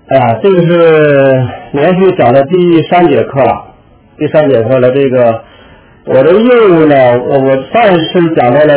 哎呀，这个是连续讲的第3节课了。第3节课了，这个我的业务呢，我上一次讲到了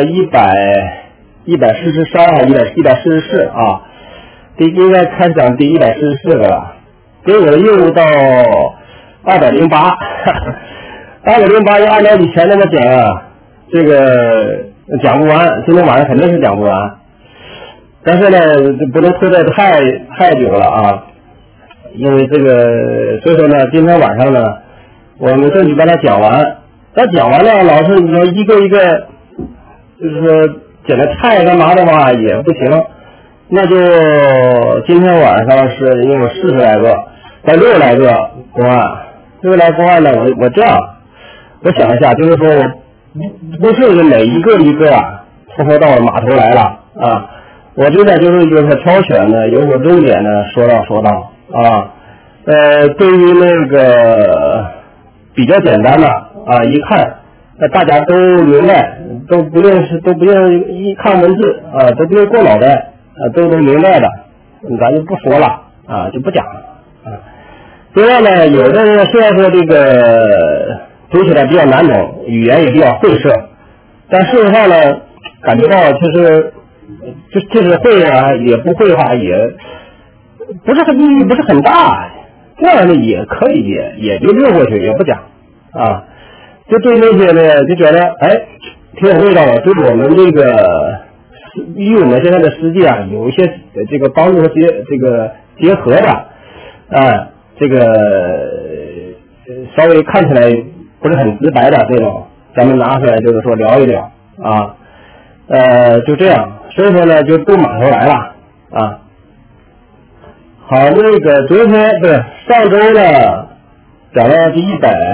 143还144啊，应该开始讲第144个了。给我的业务到208，208要按照以前那么讲啊，这个讲不完，今天晚上肯定是讲不完。但是呢，不能拖得太久了啊，因为这个，所以说呢，今天晚上呢，我们争取把它讲完。但讲完了，老师你说一个一个，就是说捡的菜干嘛的话也不行，那就今天晚上是因为我40来个，到60来个公案，60来公案呢，我这样，我想一下，就是说我不是每一个啊，从头到尾码头来了啊。我这呢就是有所挑选的，有所重点的说到啊，对于那个比较简单的啊，一看大家都明白，都不用一看文字啊，都不用过脑袋啊，都明白的，咱就不说了啊，就不讲了啊。另外呢，有的人虽然说这个读起来比较难懂，语言也比较晦涩，但事实上呢，感觉到就是会啊，也不会话也不是意义不是很大，这样的也可以也就溜过去，也不讲啊。就对那些呢，就觉得挺有味道的，对我们这个与我们现在的世界啊有一些这个帮助和结合的这个稍微看起来不是很直白的这种，咱们拿出来就是说聊一聊啊，就这样。所以说呢，就都码头来了啊。好，那个昨天上周呢讲到第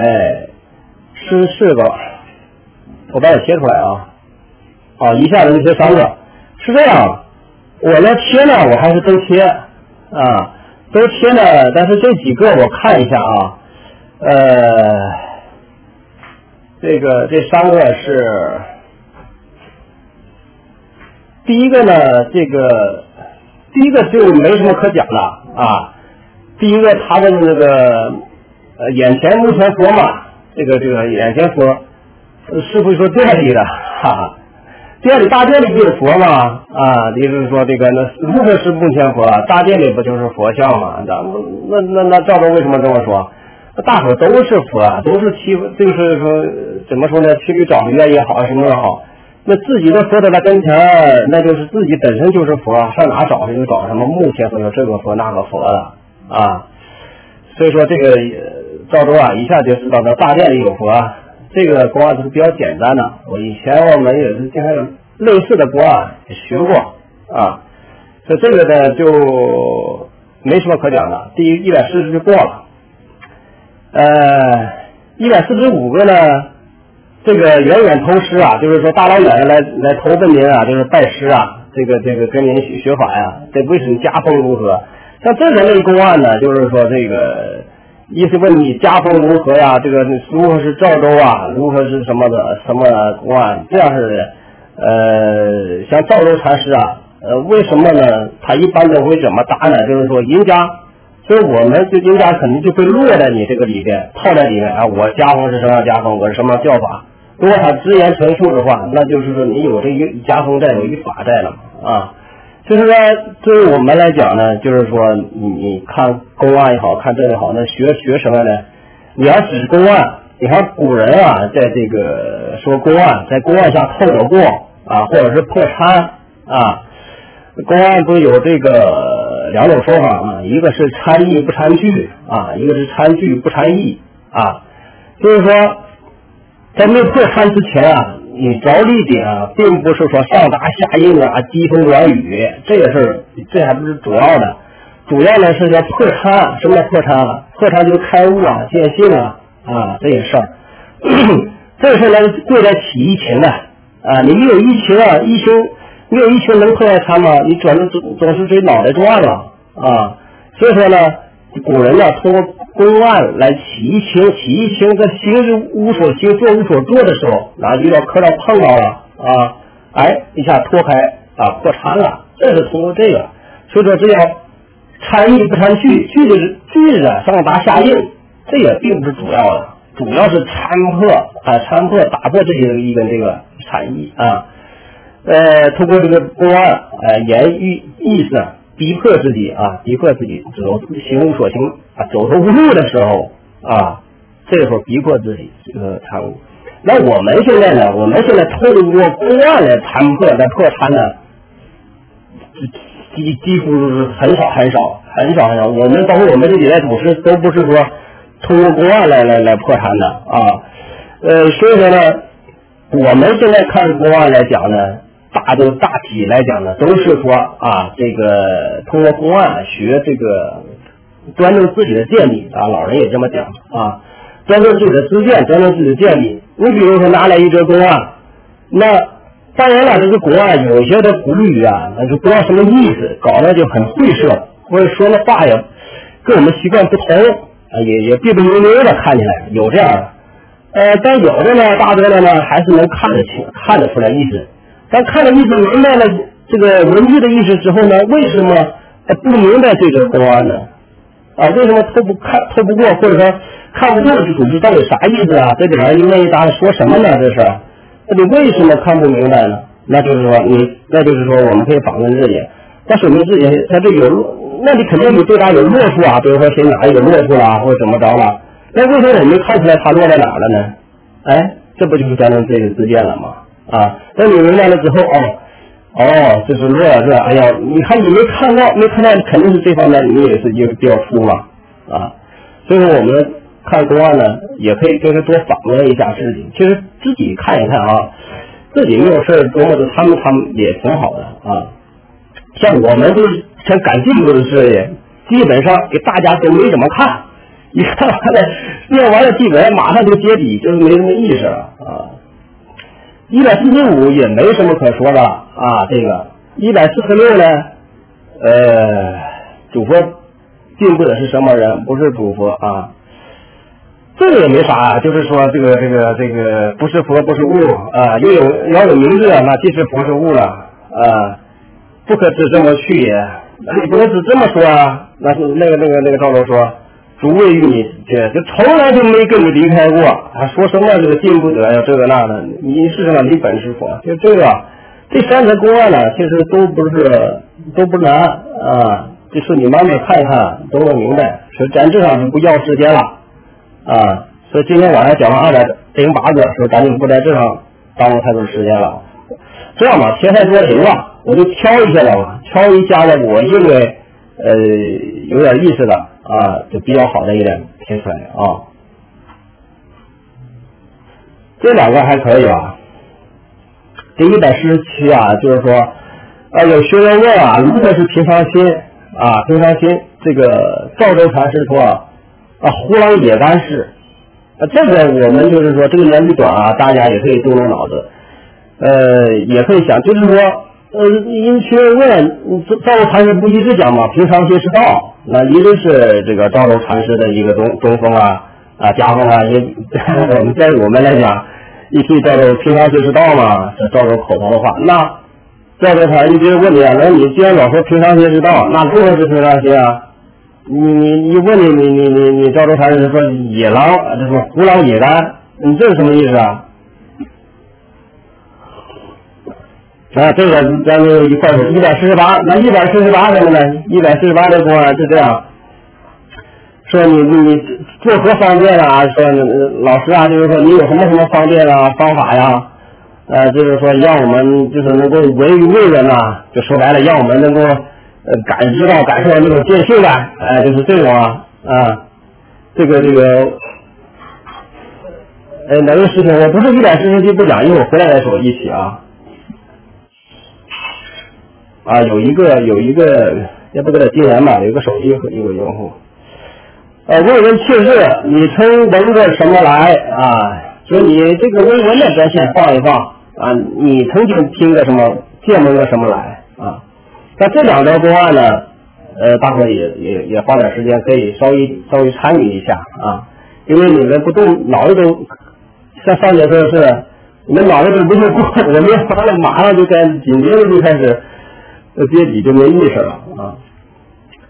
144个，我把它贴出来啊。一下子就贴3个，是这样。我呢贴呢，我还是都贴啊，都贴呢。但是这几个我看一下啊，这3个是。第一个呢，第一个就没什么可讲的啊。第一个他的那个眼前目前佛嘛，这个眼前佛，师父说店里的店里大店里不有佛嘛啊，也就是说这个那如何是目前佛，大店里不就是佛像嘛？那赵州为什么这么说？大伙都是佛，都是就是说怎么说呢？骑驴找驴也好，什么也好。那自己的佛在他跟前，那就是自己本身就是佛，上哪找就找什么目前佛，这个佛那个佛的啊。所以说这个赵州啊，一下就知道那大殿里有佛，这个公案是比较简单的。我以前我们也是经常有类似的公案也学过啊，所以这个呢就没什么可讲的。第140就过了，145个呢。这个远投师啊，就是说大老远来投奔您啊，就是拜师啊，这个跟您学法呀，这为什么家风如何？像这类公案呢，就是说这个意思问你家风如何呀？这个如何是赵州啊？如何是什么公案？这样式的，像赵州禅师啊，为什么呢？他一般都会怎么答呢？就是说人家，所以我们就人家肯定就会落在你这个里边，套在里面啊。我家风是什么家风？我是什么教法？如果他直言陈述的话，那就是说你有这一家风在，有一法在了啊。就是说，对于我们来讲呢，就是说你看公案也好看这也好，那学什么呢？你要指公案，你看古人啊，在这个说公案，在公案下透了过啊，或者是破参啊。公案不是有这个2种说法嘛？一个是参议不参据啊，一个是参据不参议啊。就是说，在没破参之前啊，你着力点啊，并不是说上达下应啊，疾风软语这个事儿，这还不是主要的。主要呢是叫破参。什么叫破参啊？破参就是开悟啊、见性啊这些事儿。这个事儿呢，贵在起一情的啊。你没有一情啊，没有一情能破参吗？你总是追脑袋转了啊。所以说呢，古人呢通过公案来起一情，在行之无所行，做无所做的时候，然后遇到磕到碰到了啊，一下脱开啊，破参了，这是通过这个。所以说这叫参议不参去，去的句子上达下应，这也并不是主要的，主要是参破打破这些一个这个禅意啊，通过这个公案言喻意思逼迫自己行无所行啊，走投无路的时候啊，这时候逼迫自己这个参悟。那我们现在呢？我们现在通过公案来参破来破参呢，几乎很少。我们包括我们这几代祖师都不是说通过公案来破参的啊。所以说呢，我们现在看公案来讲呢，大体来讲呢，都是说啊，这个通过公案学这个端正自己的见地啊，老人也这么讲啊，端正自己的知见，端正自己的见地。你比如说拿来一则公案，那当然了，这个公案有些的古语啊，那就不知道什么意思，搞得就很晦涩，或者说的话也跟我们习惯不同啊，也别扭扭的，看起来有这样的。但有的呢，大多的呢还是能看得出来意思。但看了意思明白了这个文字的意思之后呢，为什么不明白这个公案呢？啊，为什么透不过，或者说看不过这组织到底啥意思啊？这里面应该答说什么呢？这是，那你为什么看不明白呢？那就是说我们可以访问自己，那说明自己他这有，那你肯定你对他有落处啊，比如说谁哪有落处了，或者怎么着了？那为什么我没看出来他落在哪了呢？哎，这不就是端正这个自见了吗？啊，那你明白了之后这是落这，哎呀，你看你没看到，肯定是这方面你也是就比较粗了啊。所以说我们看公案呢，也可以就是多访问一下自己，其实自己看一看啊，自己没有事琢磨着他们也挺好的啊。像我们就是想赶进步的事业，基本上给大家都没怎么看，一看完了念完了基本上马上就揭底，就是没什么意思了啊。145也没什么可说的啊，这个146呢，主佛并不是什么人，不是主佛啊，这个也没啥，就是说这个不是佛不是物啊，要有名字，那即是佛是物了啊，不可只这么去也，你不能只这么说啊，那是那个赵州说。主位于你，就从来就没跟你离开过，还说什么这个进不得呀，这个那的，你是什么？你本是佛，就这3则公案呢，其实都不难啊，就是你慢慢看一看，都能明白。所以咱这上就不要时间了啊，所以今天晚上讲完208个，说咱就不在这上耽误太多时间了。这样吧，天太多行了，我就挑一下了吧，挑一家的我认为有点意思的啊，就比较好的一点贴出来啊。这2个还可以吧。第147啊，就是说有学员问啊，如何是平常心啊？平常心，这个赵州禅师说呼郎野干事，这个我们就是说这个年纪短啊，大家也可以动动脑子，也可以想，就是说因学员问赵州禅师不一直讲嘛，平常心是道，那一直是这个赵州禅师的一个中锋啊家风啊，我们在我们来讲，一提赵州平常心是道嘛，是赵州口头的话。那赵州禅师就问你啊，那你既然老说平常心是道，那如何是平常心啊？你问你赵州禅师说野狼，就说胡狼野干，你这是什么意思啊？这个咱们一块儿说148，那148什么呢？148的公案是这样说，你做何方便啊？说老师啊，就是说你有什么方便啊方法呀？就是说让我们就是能够闻于味人啊，就说白了，让我们能够感受到那种见性感，就是这种这个哪个事情我不是147不讲，一会儿回来再说一起有一个也不给他禁言吧，有一个手机和一个用户问人确实你曾闻过什么来说你这个微文的表现放一放你曾经听过什么见闻过什么来那这2条公案呢大伙也花点时间可以稍微参与一下因为你们不动脑子都像上节课是你们脑子都不会过，我们完了马上就紧接着就开始揭底就没意思了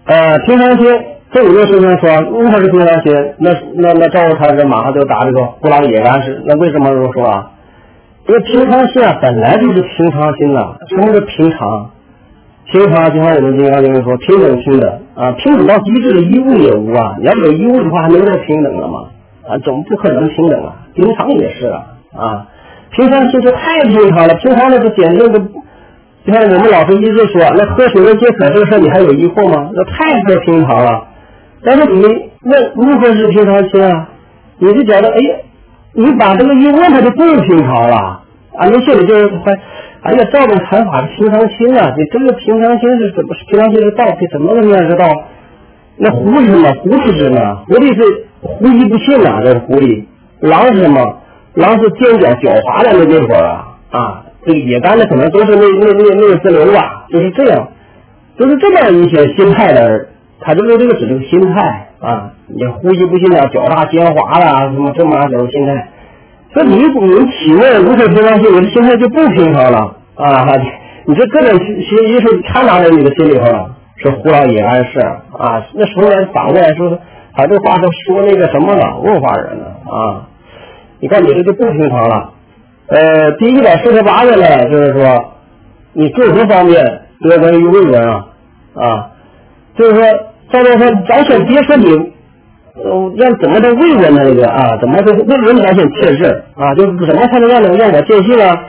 平常心，这有的时候说，如果是平常心，那赵禅师马上就打这个虎狼野干式。那为什么这么说啊？因为平常心啊，本来就是平常心呐。什么是平常？平常就像我们金刚经说，平等平等啊，平等到极致的一物也无啊。你要有一物的话，还能够平等了吗？啊，总不可能平等啊。平常也是啊，平常心就太平常了，平常的就简直就。你看我们老师一直说，那喝水跟解渴这个事儿你还有疑惑吗？那太不平常了。但是你那如何是平常心啊？你就觉得你把这个一问他就不平常了啊！你心里就哎呀，照着禅法是平常心啊！你这个平常心是怎么？平常心是道，怎么个面是道？那狐是什么？狐是什么？狐狸是狐疑不信啊，这是狐狸。狼是什么？狼是尖角狡猾的那会儿啊。这个野干的可能都是那个自流吧，就是这样，就是这么一些心态的人，他就是这个指这个心态啊，你呼吸不信啊，脚大奸猾啦，什么这么种心态，所以你体内如何平常心，你的心态就不平常了啊！你这各种因素掺杂在你的心里头了，是胡老野干事啊。那时候反过来说，他这话都说那个什么了，问话人了啊！你看你这就不平常了。第148个呢，就是说你各个方面得关于魏文啊，就是说赵老说咱先别说你让怎么的魏文那个啊，怎么的魏文咱先确认啊，就是怎么才能让我见信啊？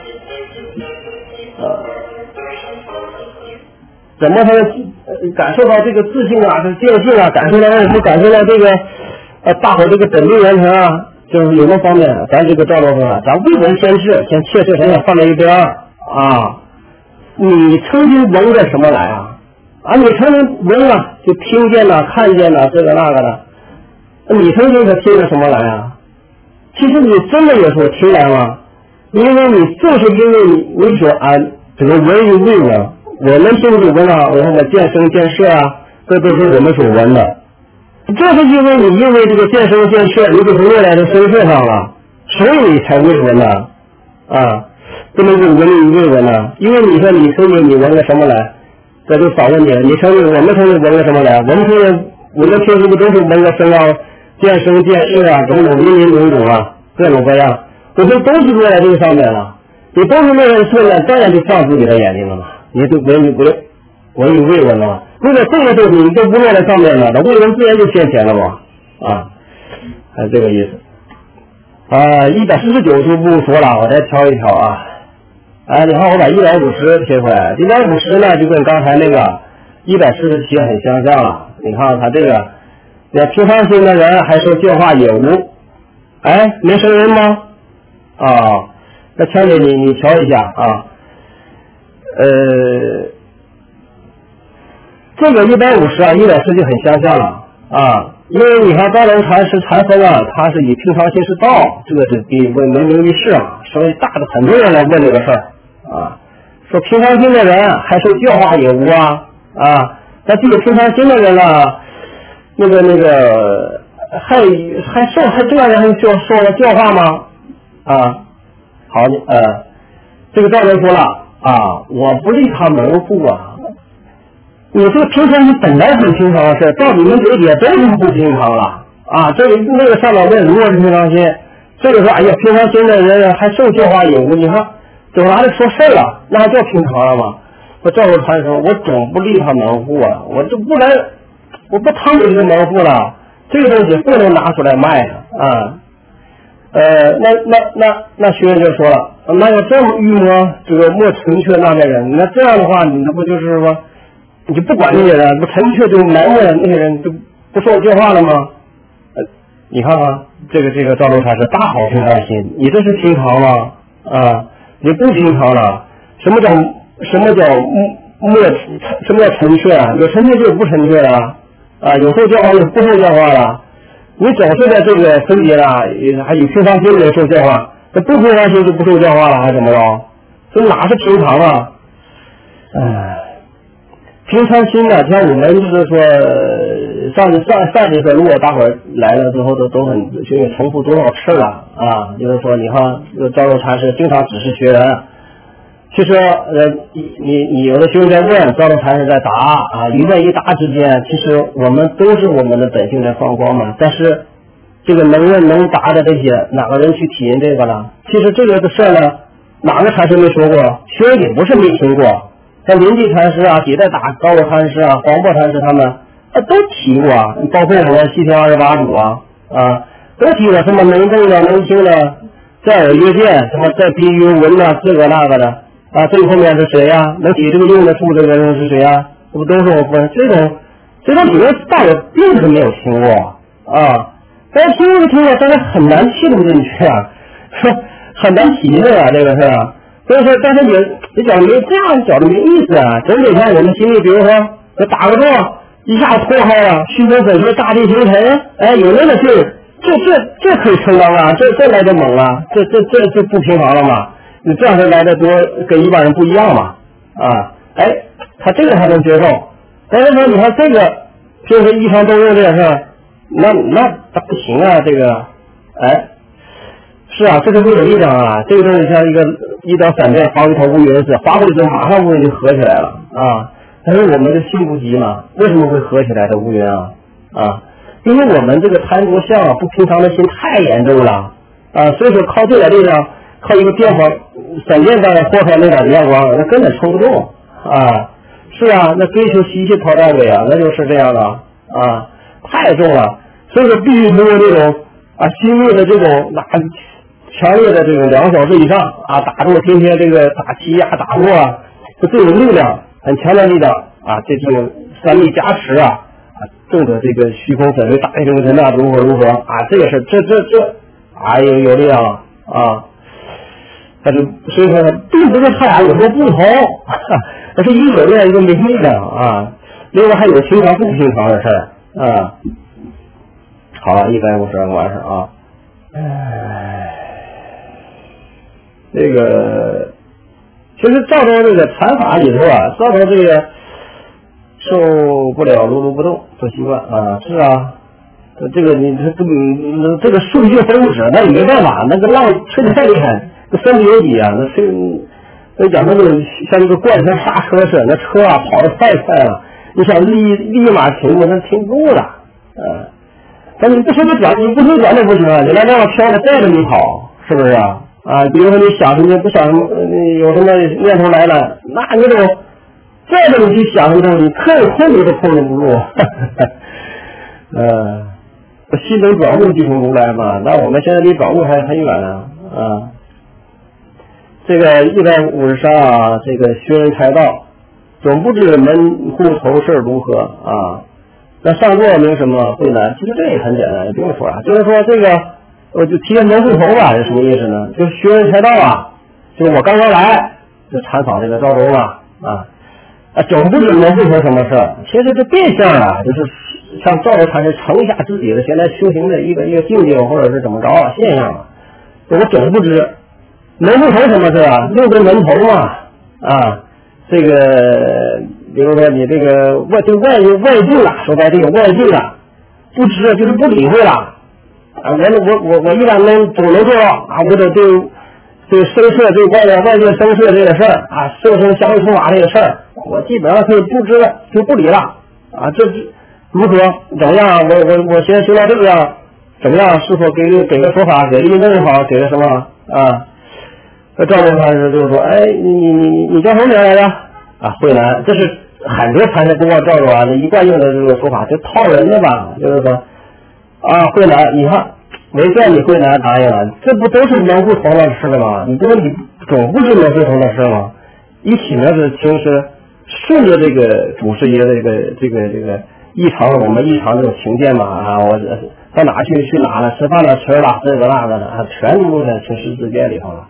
怎么才能感受到这个自信啊，这见信啊，感受到这个大伙这个本命完成啊？就是有个方面，咱这个赵老师啊，咱魏文先切实咱放在一边啊。你曾经闻着什么来啊？你曾经闻了，就听见了、看见了这个那个的。你曾经可听着什么来啊？其实你真的有所听来吗？因为你正是因为你所这个闻与未闻，我们听着闻啊，我们见声见色啊，这都是我们所闻的。这是因为你因为这个见声见色，你就从未来的身份上了，所以你才未闻呢啊，不能够闻与未闻呢。因为你说你曾经你闻了什么来，这就反问你了。我们曾经闻了什么来？我们平时不都是闻个声啊，见声见色啊，种种啊，各种各样，我们都是落在这个上面了。你都是落在这上面，当然就放自己的眼睛了嘛，你就闻与未闻了嘛。如果这个东西你都不落在上面了，那未闻自然就现前了嘛啊，还是这个意思。149就不说了，我再挑一挑啊。你看我把150贴出来，150呢就跟刚才那个147很相像了。你看他这个，平常心的人还说教化也无，没生人吗？那强姐你瞧一下啊，这个150啊140就很相像了啊，因为你看高龙禅师禅风啊，他是以平常心是道，这个是比闻名于世啊，所以大的很多人来问这个事儿啊，说平常心的人还受教化也无啊，那这个平常心的人呢，那个还这样人还受了教化吗？好，这个赵人说了我不利他门户啊，你这个平常心本来很平常的事，到你们这也都是不平常了这那个上老问如果是平常心，这个说平常心的人还受教化有无，你看怎么拿来说事儿了，那还叫平常了吗？我赵人禅说，我总不利他门户啊，我就不来，我不趟你这个门户了，这个东西不能拿出来卖那学员就说了，那要这么预摸这个莫纯确那些人，那这样的话，你这不就是说，你就不管那些人，不纯确就埋没了那些人，就不受教化了吗？你看看这个赵州禅是大好平常心，你这是平常吗？你不平常了。什么叫纯确啊？有纯确就有不纯确了有受教化有不受教化了。你总是在这个分别了，还有平常心的受教化，这不平常心就不受教化了，还怎么着？这哪是平常啊？平常心呢，像我们就是说，上节课，如果大伙儿来了之后都很就重复多少次了就是说，你看赵州禅师经常指示学员其实你有的学生在问，赵州禅师在答啊，一问一答之间，其实我们都是我们的本性在放光嘛。但是这个能问能答的这些，哪个人去体验这个了？其实这个事儿呢，哪个禅师没说过？学生也不是没听过，像临济禅师啊、几代大高罗禅师啊、黄檗禅师他们都提过，包括我们西天28祖都提过什么能动的、能听的、再有约见，什么再比喻文呐，这个那个的最后面是谁呀？能起这个用的处这个人是谁呀？这不都是我们这种理论大我并不是没有听过但是听过，但是很难系统进去很难体会这个事所以说，但是你讲没这样讲的没意思整得像我们心里，比如说打个仗，一下脱开了，虚空粉碎，大地形成，有那个劲儿，这可以称刚这来的猛这不平常了嘛？你这样是来的多，跟一般人不一样嘛？他这个还能接受，但是说你看这个平时一常都用这个事儿，那不行这个，是这个没有力量这个东西像一刀闪电划过一头乌云似的，划过去之后马上乌云就合起来了但是我们的心不急嘛，为什么会合起来的乌云因为我们这个贪着相不平常的心太严重了所以说靠这点力量，靠一个电光闪电弹豁出来那点亮光，那根本抽不动是那追求吸血跑大鬼那就是这样的太重了，所以说必须通过这种心力的这种强烈的这种2小时以上打住天天这个打欺压打落就这种力量很强的力量这种3力加持重的这个虚空粉碎大地形成如何这个是这有力量但是所以说并不是他俩有什么不同而是一个有力量一个没力量另外还有平常不平常的事儿好了152个完事这个其实照着这个禅法里头照着这个受不了如如不动做习惯是这个你这个数据分不止，那你没办法，那个浪吹得太厉害，那身体有底那讲那个像一个贯穿刹车似的，那车跑得太快了，你想立马停住，那停不住了但你不说转就不行你来那样飘着带着你跑，是不是比如说你想什么不想什么，你有什么念头来了，那你得再着你去想什么，你控制都控制不住心能转入即成如来嘛，那我们现在离转入还很远这个153这个学人开道，总不知门户头事如何那上座没什么会难，其实这也很简单，也不用说就是说这个我就提个门户头是什么意思呢？就是学人开道就是我刚刚来就参访这个赵州总不知门户头什么事儿，其实这变相就是像赵州禅师成一下自己的现在修行的一个境界或者是怎么着现象我总不知门户头什么事6根门头这个比如说你这个外境说白这个外境不知就是不理会了我一般总能做到我得对声色对外界声色这个事儿色声香味触法这个事儿，我基本上可以不知了，就不理了这如何怎么样？我现在修到这个样怎么样？是否给个说法，给个印证好，给个什么赵州禅师就是说你叫什么名来着慧南，这是很多禅师跟我赵州一贯用的这个说法，就套人的吧，就是说慧南，你看没见你慧南答应了，这不都是门户头的事吗？你总不是门户头的事吗？一起呢是平时顺着这个祖师爷的这个异常我们异常这种情见嘛我到哪去哪了，吃饭了吃了这个那个的全都在情识世界里头了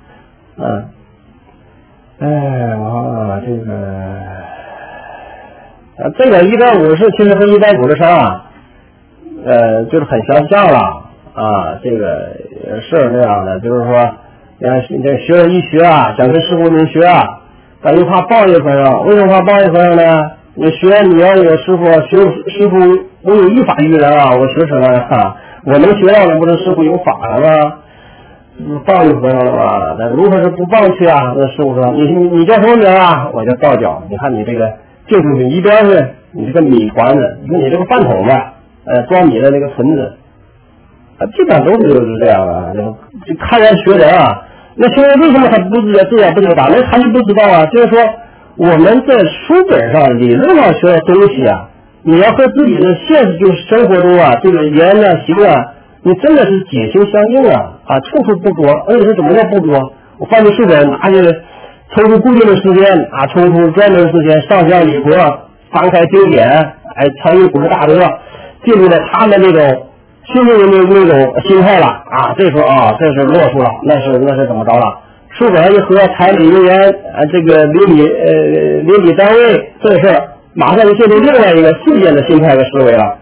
这个150其实和153就是很相像了这个是这样的，就是说这学人一学想跟师傅们学感觉怕报应和尚，为什么怕报应和尚呢？你要有师傅师傅我有一法于人我学什么我能学到的不是师傅有法了吗？ 报应和尚了吧？那如何是不报去啊？那师傅说你叫什么名啊？我叫道教。你看你这个净土一边是你这个米团子，你这个饭桶子，装米的那个盆子，基本上都是这样啊。就看人学人啊，那学人为什么他不自己不知道？那还是不知道啊。就是说我们在书本上理论上学的东西啊，你要和自己的现实就是生活中啊，这个言啊行啊，你真的是解心相应啊，处处不着，而且是怎么叫不着？我翻起书本，拿去抽出固定的时间啊，抽出专门的时间，上下礼佛，翻开经典，参与古大德，进入了他们那种心灵的那种心态了啊。这时候啊，这是落出了，那是怎么着了？书本上一合，彩礼人员这个邻里单位这事儿，马上就进入另外一个世界的心态和思维了。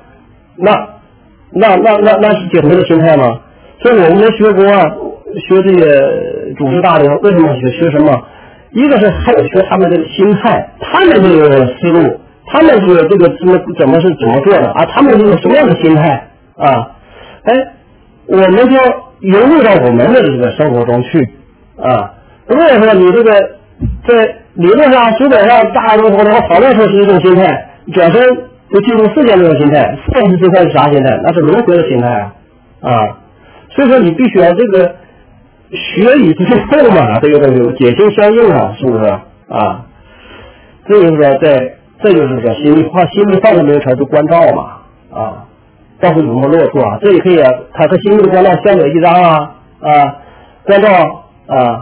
那是解脱的心态吗？所以我们学国啊，学这个祖师大德，为什么学什么？一个是还有学他们的心态，他们这个思路，他们这个怎么做的啊？他们是什么样的心态啊？我们就融入到我们的这个生活中去啊。如果说你这个在理论上、书本上大家都讨论出是一种心态，转身就进入世界这种心态，现实心态是啥心态？那是轮回的心态啊。所以说你必须要这个学以致用嘛，这个东西解心相应啊，是不是啊？这就是说这就是说心里放在名词就关照嘛啊，到时有什么落处啊？这也可以它和心里的关照相得益彰啊关照啊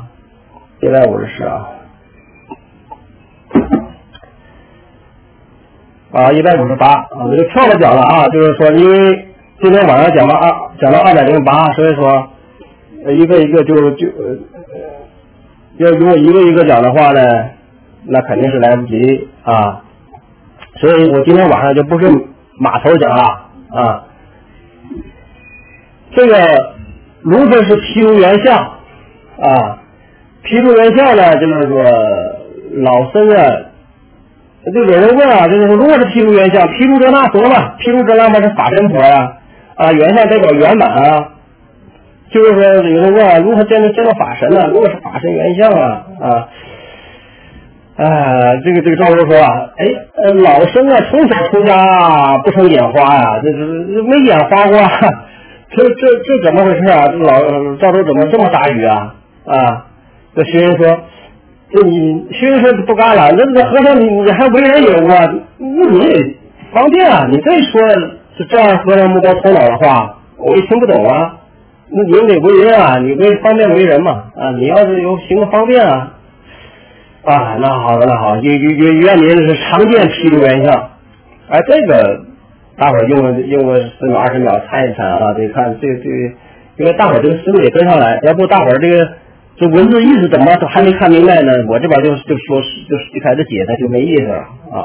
，154158我就跳了讲了啊，就是说因为今天晚上讲到208，所以说一个一个要如果一个一个讲的话呢，那肯定是来不及啊，所以我今天晚上就不是码头讲了啊。这个如何是譬如原相啊？譬如原相呢，就是说老僧啊，就有人问啊，就是说如果是譬如原相，譬如遮那佛嘛，譬如遮那佛是法身佛呀原相代表圆满啊。就是说有人问啊，如何见到法神呢？如果是法身原相这个赵州说啊，老僧啊从小出家不成眼花呀，这没眼花过，这怎么回事啊？这赵州怎么这么大语啊？这学员说，学员说不干了，这和尚你还为人有啊？那你也方便啊，你这说是这样和尚目光头脑的话，我也听不懂啊。那你得为人啊，你方便为人嘛你要是有行个方便那好愿您是常见譬如原相这个大伙儿用个10秒20秒猜一猜得看这因为大伙儿这个思路也跟上来，要不大伙儿这文字意思怎么都还没看明白呢，我这边就开始解它就没意思了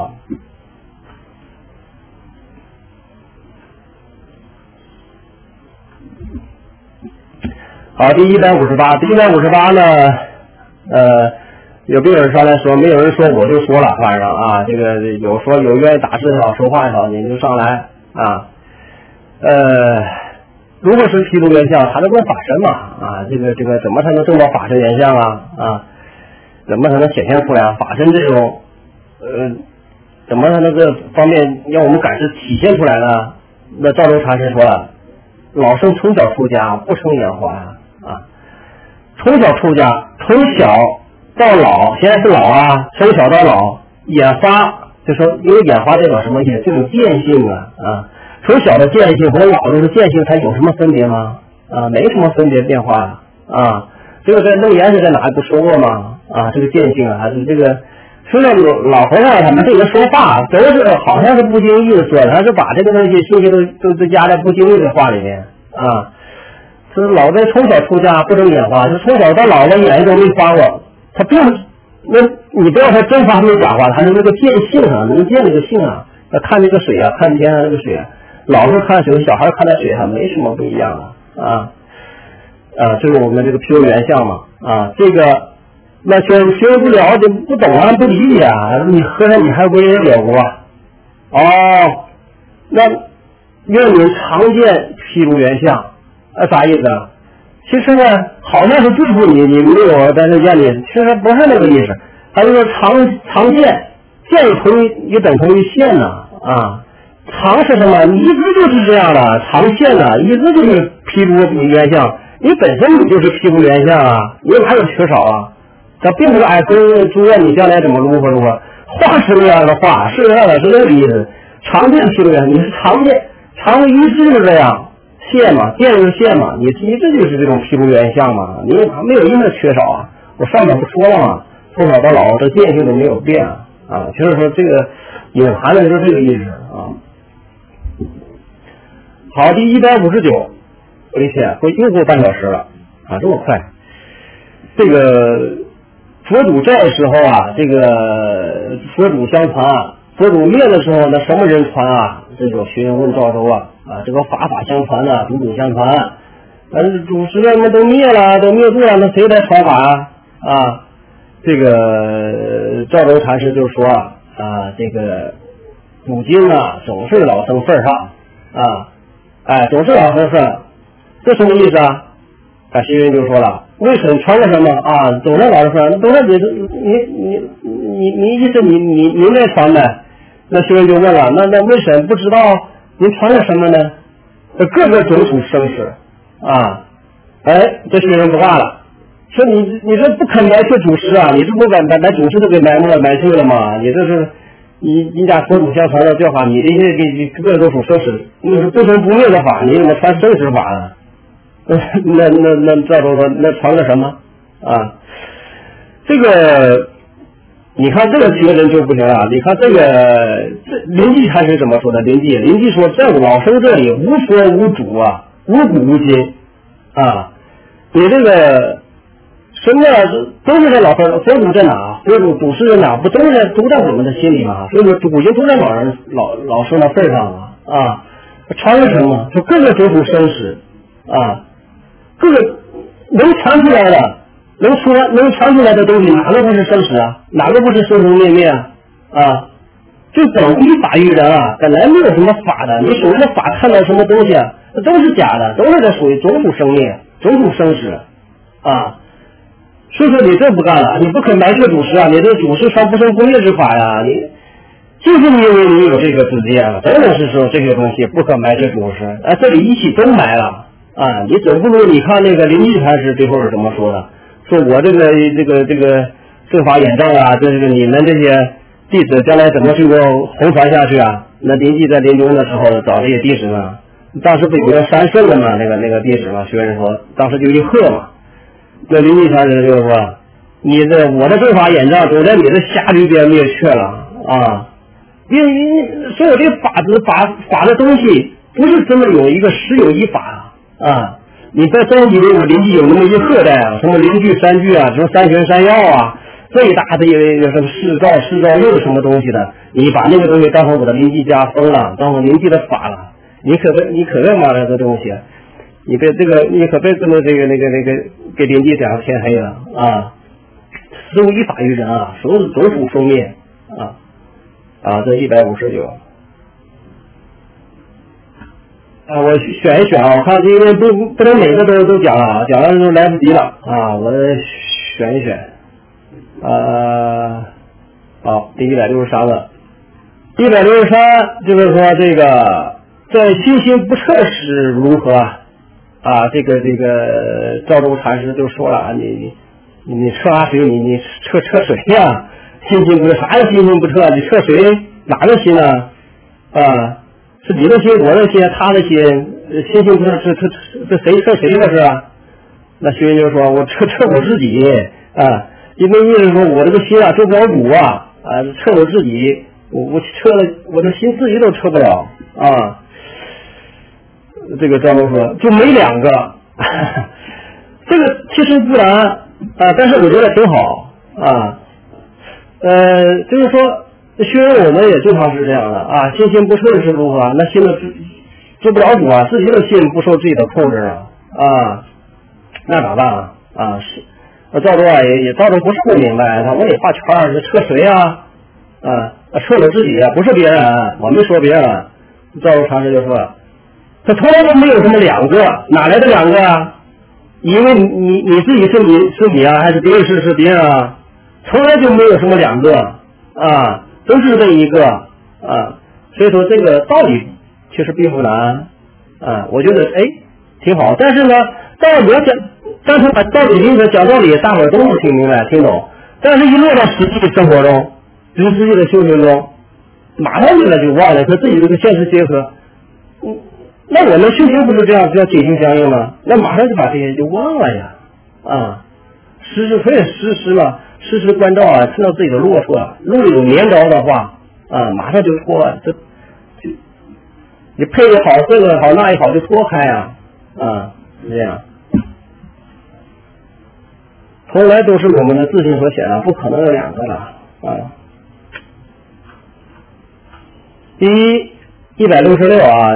好，第158呢，有病人上来说，没有人说我就说了，反正这个有说有愿意打字也好，说话也好，你就上来如果是譬如原相，他能问法身嘛这个怎么才能证到法身原相怎么才能显现出来法身这种怎么才能这方面让我们感知体现出来呢？那赵州禅师说了，老僧从小出家不成眼花从小出家，从小到老，现在是老从小到老，眼花就说因为眼花代表什么意思？这种见性从小的见性和老的见性，它有什么分别吗？没什么分别变化这个在楞严是在哪不说过吗？这个见性还是这个，虽然老和尚他们这个说话都是好像是不经意的说的，他是把这个东西信息都加在不经意的话里面是老在从小出家不成眼花，就从小到老了眼都没发过，他不那你不要说真发没假花，他是那个见性能见这个性看这个水看天上这个水老是看水，小孩看的水没什么不一样这是我们这个譬如原相嘛这个那学不了解不懂不理解你和尚你还为人了过那愿你常见譬如原相啥意思其实呢，好像是祝福你没有在这眼里，其实不是那个意思。他就是长线，线也等同于线呢啊。长是什么？你一直就是这样的，长线呢，一直就是皮肤原相。你本身你就是皮肤原相啊，你哪有缺少啊？这并不是祝愿你将来怎么如何。话是那样的话，是那样的，是那个意思。长线皮肤原，你是长线，长一直就是这样。线嘛，电就是线嘛，你这就是这种皮肤原相嘛，你没有任何缺少啊。我上面不说了吗？从小到老，这电性都没有变啊，就是说这个隐含的就是这个意思啊。好，第159，我的天，又过半小时了啊，这么快。这个佛祖在的时候啊，这个佛祖相传啊，佛祖灭的时候，那什么人传啊？这个学员问赵州啊，这个法相传的，祖相传，祖师们都灭了，都灭度了，那谁来传法啊？这个赵州禅师就说这个古今啊，总是老生份上总是老生份，这什么意思啊？学员就说了，为什么传了什么啊？总是老生份，都是你意思您在传呗？那学员就问了，那为什么不知道您传了什么呢？各个种属生死这学员不干了，说你这不肯埋去祖师啊，你这不把祖师都给埋去了吗？你这是你家佛祖相传的教法，你这些给各个种属生死，你是不生不灭的法，你怎么传生死法呢？那赵州说，那传了什么啊？这个你看这个学人就不行了，你看这临济禅师怎么说的？临济说，在老生这里无佛无主啊，无古无今你这个什么都是在老生，佛祖在哪？佛祖祖师在哪？不都在我们的心里吗？所以说主经都在老生的份上传了什么？就各个种属生死各个能传出来的，能传出来的东西，哪个不是生死啊？哪个不是生生灭灭就等于法于人本来没有什么法的，你手上的法看到什么东西都是假的，都是在属于种属生灭，种属生死所以说你这不干了，你不肯埋却祖师你这祖师传不生不灭之法呀，你就是因为你有这个自见了，真的是说这些东西不可埋却祖师这里一起都埋了你总不如你看那个临济禅师最后是怎么说的？说我这个正法眼证这个你们这些弟子将来怎么去弘传下去那临济在临终的时候找这些弟子呢，当时不有个三圣的嘛，那个弟子嘛，学员说当时就一喝嘛，那临济禅师就说我的正法眼证都在你的瞎里边灭却了因为所有这法的东西不是真的有一个实有一法你在真以为我临济有那么一贺代什么灵具三句什么三玄三要最大的有什么释照又什么东西的，你把那个东西当成我的临济家风了，当成临济的法了，你可别嘛这个东西，你可别这么那个给临济讲天黑了实无一法于人所有总属生灭这159我选一选我看因为不能每个都讲了，讲了就来不及了我选一选好，第163个163就是说这个在心心不测时如何这个赵州禅师就说了你测谁你测谁呀心心不测，啥叫心心不测？你测谁？哪个心是你的心，我的心，他的心，心心不测，这谁测谁的是那学员就说我测我自己因为意思说我这个心做不了主测我自己，我测了我的心自己都测不了这个张东说就没两个这个其实不然但是我觉得挺好就是说学员我们也经常是这样的心心不测的是如何那心的做不了主自己的心不受自己的控制那咋办赵州也赵州不是不明白，我也画圈是测谁测了自己不是别人，我没说别人。赵州禅师就说他从来都没有这么两个，哪来的两个因为你自己是你啊，还是别人是别人啊，从来就没有什么两个啊，都是这一个啊。所以说这个道理其实并不难啊，我觉得挺好。但是呢，你要讲，但是把道理灵者讲道理，大伙儿都能听明白听懂。但是一落到实际的生活中，实际的修行中，马上就忘了和自己这个现实结合。那我们修行不是这样，叫心心相应吗？那马上就把这些就忘了呀啊！时时关照啊，看到自己的落错，路有连着的话啊，马上就脱，就你配也好，这个好那也好，就脱开啊，是这样。从来都是我们的自信所显啊，不可能有两个了啊。第166啊，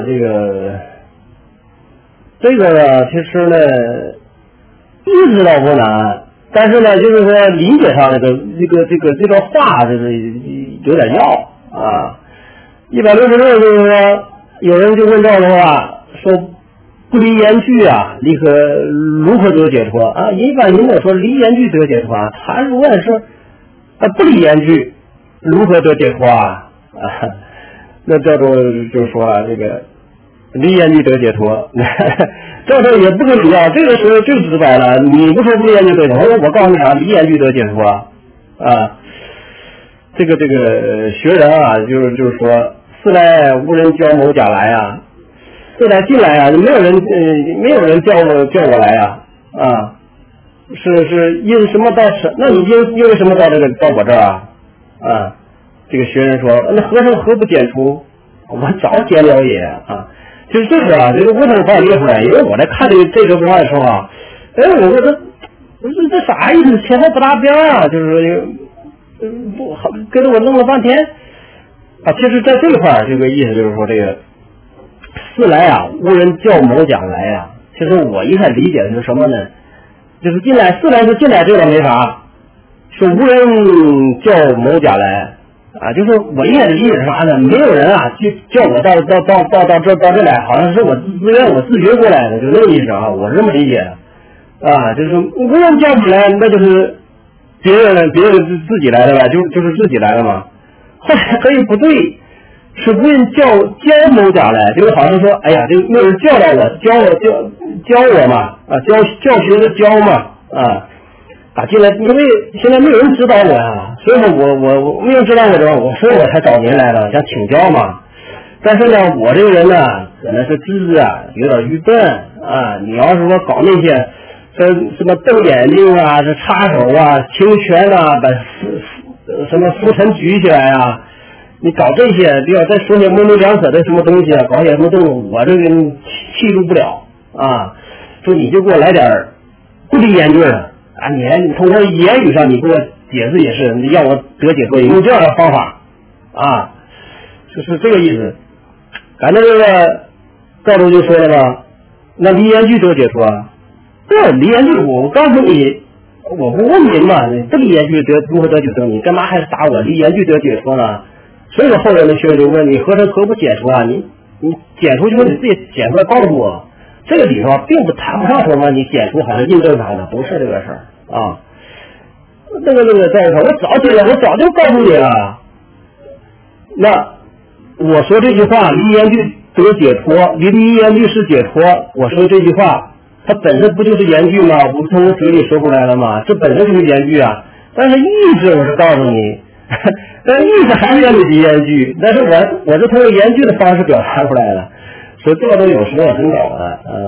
这个呢，其实呢，意识到不难，但是呢，就是说理解上这个话，就是有点要啊。166就是说，有人就问赵龙啊，说不离言句啊，如何得解脱啊？一般人都说离言句得解脱啊，他是问说不离言句如何得解脱啊？那赵州就说了，这个离言句得解脱，赵州也不跟你要，这个时候最直白了，你不说不离言句得解脱，我告诉你啊，离言句得解脱啊。这个学人啊，就是说，四来无人教某甲来啊，四来进来啊，没有人叫我来啊，是因什么到那你因为什么到我这儿啊？这个学人说，那和尚何不解除？我早解了也啊。就是这个啊，这个为什么把我列出来？因为我在看这个文案的时候啊，我说这啥意思？前后不搭边啊，就是说不好，跟着我弄了半天啊。其实在这块儿，这个意思就是说，这个四来啊，无人叫某甲来啊。其实我一开始理解的是什么呢？就是四来是进来，这个没啥，是无人叫某甲来。啊，就是我一开始理解是啥呢？没有人啊，就叫我到这来，好像是我自觉过来的，就那个意思啊，我是这么理解的啊，就是无人叫不来，那就是别人自己来的呗，就是自己来的嘛。后来可以不对，是无人教某甲来，就是好像说，哎呀，这个没有人教导我，教我嘛，啊，教学的教嘛，啊。进来，因为现在没有人指导我呀，所以说我没有人指导我的话，所以我才找您来了，想请教嘛。但是呢，我这个人呢，可能是知识啊有点愚笨啊。你要是说搞那些什么瞪眼睛啊、这插手啊、清泉啊、把什么浮尘举起来啊，你搞这些，要再说些模棱两可的什么东西啊，搞些什么动物，我这个记录不了啊。说你就给我来点不离言句的。啊，你通过言语上你给我解释解释，你让我得解脱，有没有这样的方法啊？就是这个意思。反正这个赵州就说了吧，那离言句得解脱，对，离言句我告诉你，我不问您嘛，你不离言句如何得解脱？你干嘛还是打我离言句得解脱呢？所以说后来的学生就问你和尚何不解除啊？你解除就你自己解出来告诉我。这个里头并不谈不上什么你解除好像印证啥的，不是这个事儿啊。那个在这我早就告诉你了。那我说这句话离言句得解脱，离言句是解脱。我说这句话，它本身不就是言句吗？我从嘴里说出来了吗？这本身就是言句啊。但是意思我是告诉你，但意思还是让你离言句。但是我是通过言句的方式表达出来的。所以这个都有时候很搞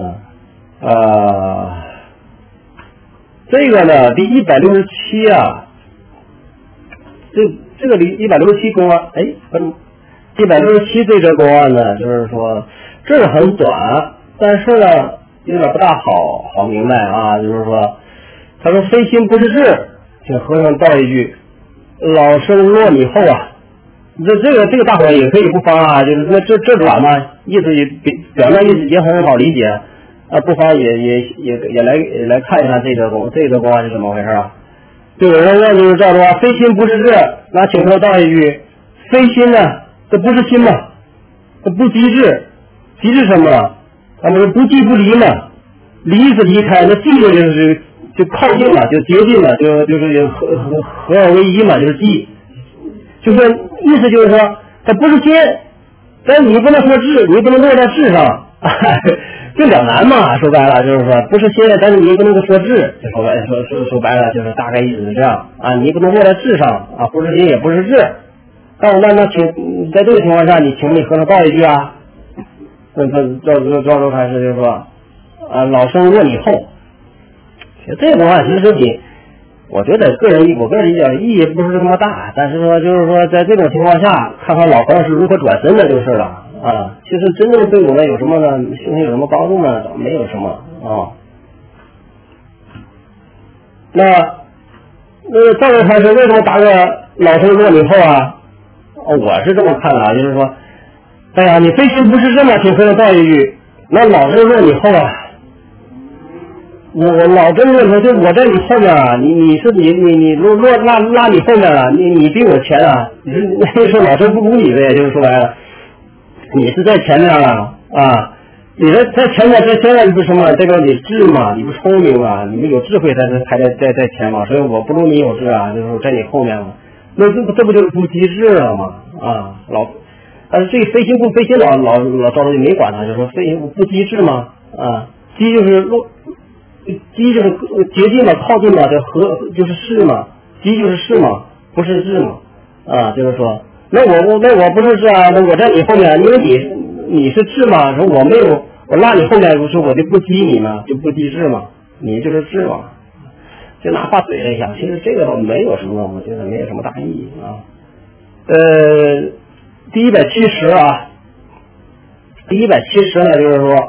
的，这个呢，第167啊，这个167公案，167这则公案呢，就是说这是很短，但是呢有点不大好明白啊，就是说，他说非心不是智，请和尚道一句，老生若你后啊。这个大伙也可以不妨啊，就是那这短嘛，意思也表面意思也很好理解啊，不妨也来看一看这个公案是怎么回事啊？就有人问就是这样的话，非心不是智，那请说道一句，非心呢，这不是心嘛，这不机智，机智什么？他们说不即不离嘛， 离是离开，那寂就是就靠近了，就接近了，就是合二为一嘛，就是寂，就是意思就是说它不是心，但你不能说智，你不能落在智上，这两难嘛。说白了就是说不是心，但是你不能说智，说白了就是大概意思是这样啊，你不能落在智上啊，不是心也不是智。那请在这个情况下，你请你和尚道一句啊，赵州开始就是说老生若你后，这个话其实我觉得我个人意见意义不是那么大，但是说就是说在这种情况下，看看老和尚是如何转身的就是了啊。其实真正对我们有什么呢？修行有什么帮助呢？没有什么啊。那赵州开始为什么打个老生若你后啊？我是这么看的啊，就是说，哎呀，你非心不是这么请和尚道一句，那老生若你后啊。我老真认为就我在你后面啊，你落拉你后面了，你比我前啊，那是老生不如你呗，就是说白了，你是在前面了啊，你在前面，这现在是什么？这个你智嘛，你不聪明啊，你们有智慧才在前嘛，所以我不如你有智啊，就是在你后面嘛，那这不就是不机智了吗？啊，但是这非心不非心老赵州就没管他，就说非心不机智吗？啊，机就是机就是接近嘛，靠近嘛，这和就是是嘛，机就是是嘛，不是智嘛，啊，就是说，那我不是智啊，那我在你后面，因为你是智嘛，说我没有，我拉你后面不是我就不激你嘛，就不机智嘛，你就是智嘛，就拿话怼了一下，其实这个没有什么，我觉得没有什么大意义啊。第170啊，第170呢，就是说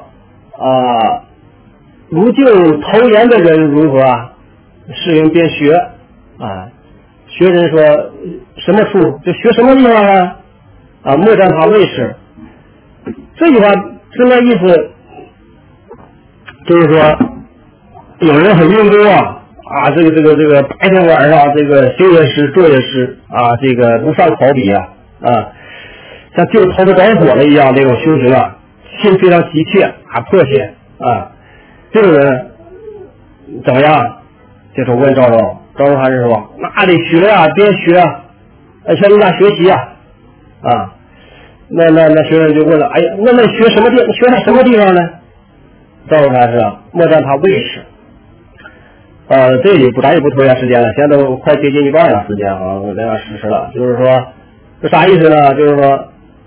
如就投研的人如何啊？适应边学啊。学人说什么处就学什么地方呢？啊，莫占他位置。这句话是那意思，就是说有人很用功啊，这个白天晚上这个行也诗坐也诗啊，这个不上考笔啊，像就投着着火了一样，这种修行啊，心非常急切啊，迫切啊。这种人怎么样？就是问赵州还是说那得学啊，边学啊，向人家学习啊。那学生就问了，哎呀，那学什么学在什么地方呢？赵州还是莫占他位置。这里咱也不拖延时间了，现在都快接近一半了时间啊，我这样实施了。就是说，这啥意思呢？就是说，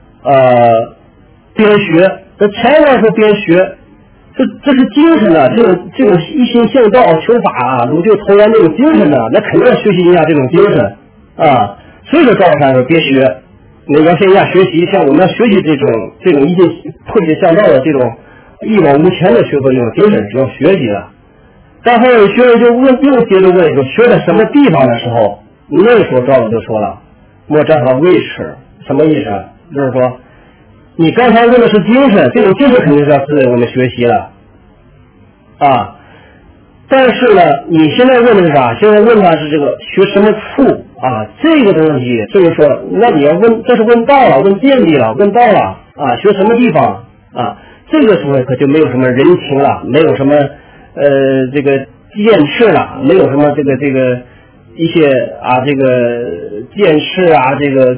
边学，这前面说边学。这是精神啊，这种一心向道求法啊，如就投研这种精神呢，那肯定要学习一下这种精神啊。所以说赵山说别学，你要先一下学习，像我们要学习这种一心迫切向道的这种一往无前的学佛这种精神是要学习的。然后学生就又接着问说学在什么地方的时候，那时候赵子就说了，莫占他位置，什么意思？就是说。你刚才问的是精神，这种精神肯定是要自我们学习了啊。但是呢，你现在问的是啥？现在问他是这个学什么处啊？这个东西就是说，那你要问，这是问道了，问见地了，问道了啊，学什么地方啊？这个时候可就没有什么人情了，没有什么这个见识了，没有什么这个一些这个见识啊，这个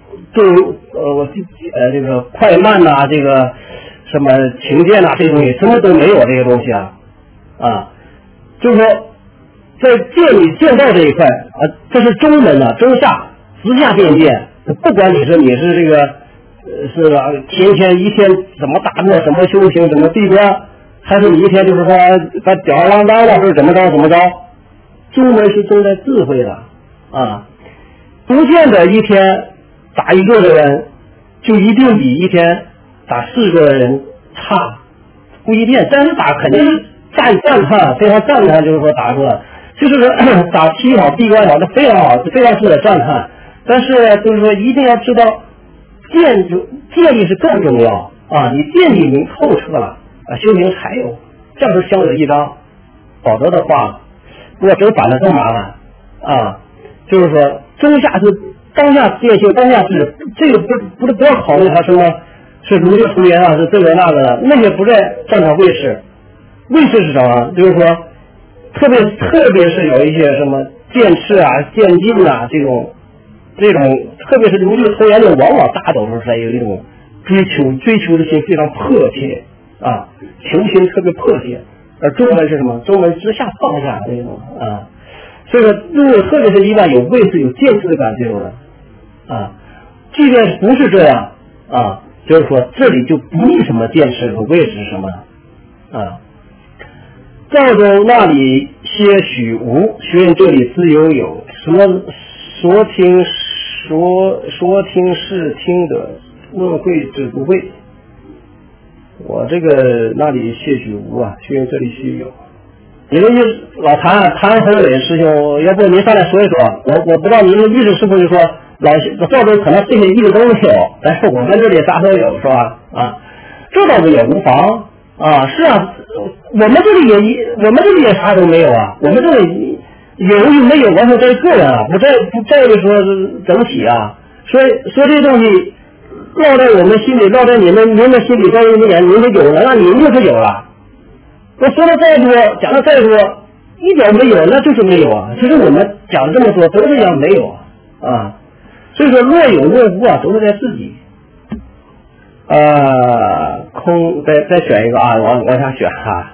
这个快慢呐，这个什么情见呐，这些东西什么都没有，这些东西就是说在见道这一块这是中门中下直下边界，不管你是这个是天一天怎么打坐，怎么修行，怎么闭关，还是你一天就是说把吊儿郎当的，或者怎么着，中门是重在智慧的不见得一天打一个的人就一定比一天打4个的人差，不一定，但是打肯定是赞叹，非常赞叹，就是说打出来，就是说打7好闭关好，那非常好，非常值得赞叹。但是就是说一定要知道见力是更重要你见力明透彻了修行才有，这样是相得益彰，否则的话如果真反了更麻烦就是说中下是当下见性，当下是这个不要考虑他什么是如就投研是这个那个的，那些不在占他位置， 位置是什么？就是说，特别是有一些什么剑赤啊、剑劲啊这种，特别是你这个抽烟的，往往大多数是有一种追求的心非常迫切啊，求心特别迫切。而中门是什么？中门直下放下这种啊。所以说，如果特别是一旦有位置、有剑刺的感觉了啊，即便不是这样啊，就是说这里就不是什么剑刺和位置是什么啊。赵州那里些许无，学院这里自有有，说听是听的，问会只不会。我这个那里些许无啊，学院这里须有。你们老谭很伟师兄，要不您上来说一说？我不知道您的意思是不是说赵州可能这些意思都没有，但是我们这里啥都有，是吧？啊，这倒是也无妨啊。是啊，我们这里也啥都没有啊。我们这里有与没有完全在个人啊，不在于说整体啊。所以说这些东西落在我们心里，落在您的心里，在您眼，您就有了，那您就是有了。我说的再多，讲的再多，一点没有，那就是没有啊。其实我们讲的这么多，都是讲没有啊。所以说若有若无啊，都是在自己。空再选一个啊，往下选哈。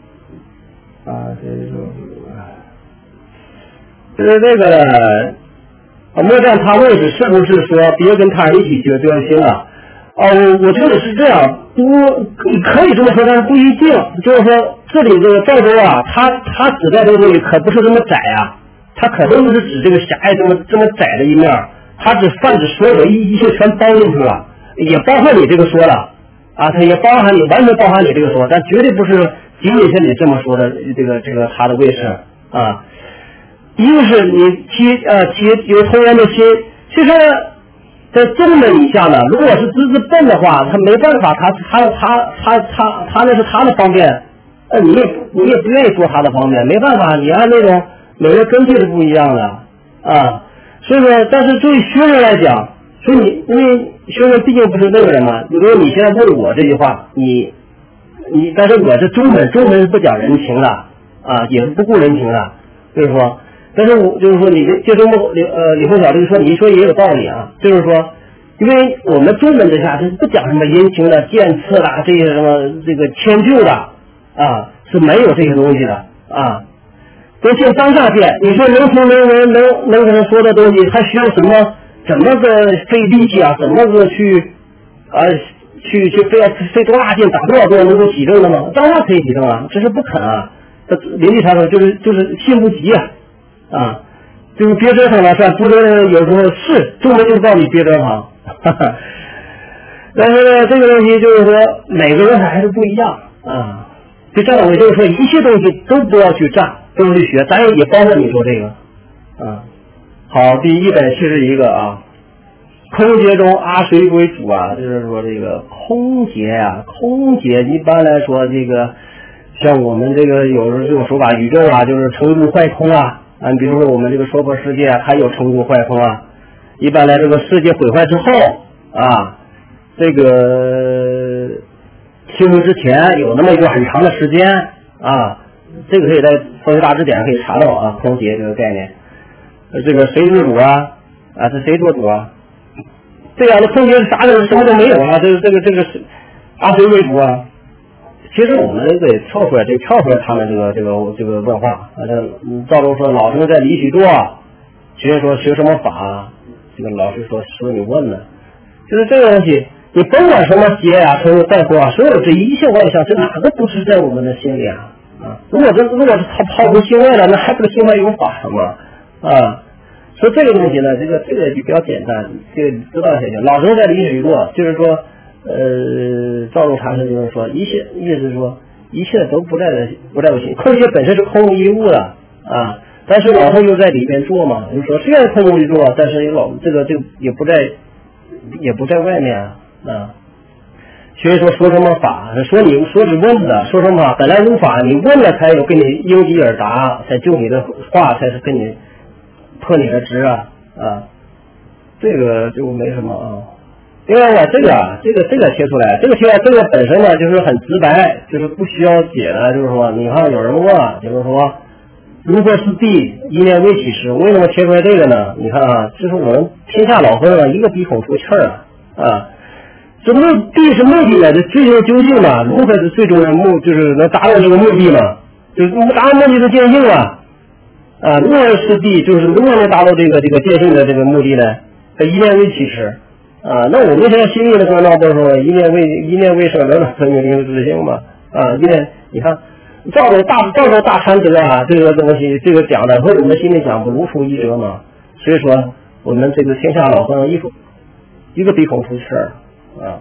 这个莫占他位置，是不是说别跟他人一起学专心了？我觉得是这样，可以这么说，但是不一定。就是说，这里这个赵州啊，他指代这个东西可不是这么窄啊，他可不是指这个狭隘这么窄的一面，他泛指所有一切全包进去了，也包含你这个说了啊，它也包含你，完全包含你这个说，但绝对不是仅仅是你这么说的这个他的位置啊。一个是你有同源的心，其实在中门以下呢，如果是资质笨的话，他没办法，他那是他的方便，你也不愿意说他的方便，没办法，你按那种每个根基是不一样的啊。所以说，但是对于学生来讲，所以因为学生毕竟不是那个人嘛，如果你现在问我这句话，你，但是我这中门是不讲人情的啊，也是不顾人情的，就是说。但是我就是说，你这中李凤晓这个说，你说也有道理啊。就是说，因为我们中门之下是不讲什么人情的、剑刺啦，这些什么这个迁就的啊，是没有这些东西的啊。都像当下见，你说能跟他说的东西，还需要怎么个费力气啊？怎么个去非要费多大劲，打多少能够体证的吗？当然可以体证啊，这是不肯啊。这邻居他说就是信不急啊，就是别折腾了，算不是有时候是中门就到你别折腾，但是呢，这个东西就是说每个人还是不一样啊。就这样，我就是说一切东西都不要去占，都去学，当然也包括你说这个啊。好，第171个啊，空劫中阿谁为主啊？就是说这个空劫啊，空劫一般来说这个像我们这个有时候这种说法，宇宙啊就是成住坏空啊。比如说我们这个娑婆世界它有成住坏空啊，一般来这个世界毁坏之后啊，这个修行之前有那么一段很长的时间啊，这个可以在科学大字典可以查到啊，空劫这个概念。这个谁做主啊？是谁做主啊？这样的空劫是啥的，什么都没有啊，这个是阿谁为主啊？其实我们得跳出来他们这个问话。赵州说老师在李许多，学生说学什么法？这个老师说你问呢，就是这个东西，你甭管什么邪啊，什么带过啊，所有这一切外象，这哪个不是在我们的心里啊？如果是他抛出心外了，那还不是心外有法吗？所以这个东西呢，这个就比较简单，这个知道就行。老师在李许多，就是说。赵州禅师就是说，意思是说一切都不在我心，空劫本身是空无一物的啊，但是老头又在里边做嘛，就是说虽然空无一物，但是这个也不在外面啊。所以说什么法，说你问的，说什么法本来无法，你问了才有给你应机而答，才就你的话才是跟你破你的执啊，这个就没什么啊。 因为我这个贴出来，这个本身呢就是很直白，就是不需要解的，就是说，你看有人问，就是说，如果是地一念未起时，为什么贴出来这个呢？你看啊，就是我们天下老和尚一个鼻孔出气儿啊，这地是目的呢，就追求究竟嘛，如何是最终的就是能达到这个目的嘛，就是达到目的是见性啊，如果是地，就是如何能达到这个见性的这个目的呢？一念未起时。那我们现在心里的观照都是说一念未生，能生命灵自性嘛？一念，你看，照着大禅德啊，这个东西，这个讲的和我们心里讲不如出一辙嘛。所以说，我们这个天下老和尚一个鼻孔出气儿啊。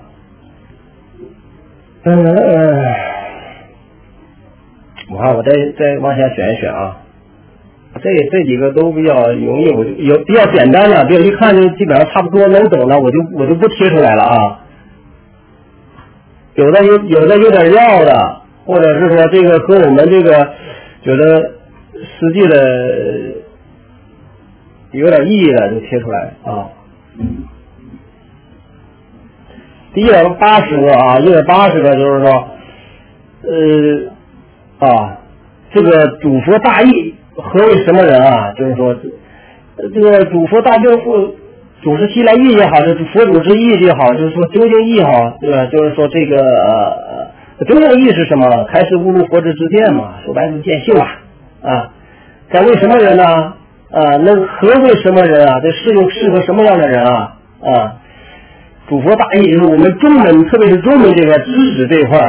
我看我再往下选一选啊。这几个都比较容易，我就有比较简单的，比如一看就基本上差不多能懂的，我就不贴出来了啊。有的有点绕的，或者是说这个和我们这个觉得实际的有点意义的就贴出来啊。第180个啊，180个就是说，这个主佛大义。何为什么人啊？就是说，这个主佛大正佛主是西来义也好，这佛祖之义也好，就是说究竟义好，对吧？就是说这个究竟义是什么？开示悟入佛之之见嘛，说白了见性嘛该为什么人呢？那何为什么人啊？这适合什么样的人啊？主佛大义就是我们中门，特别是中门这个知识这一块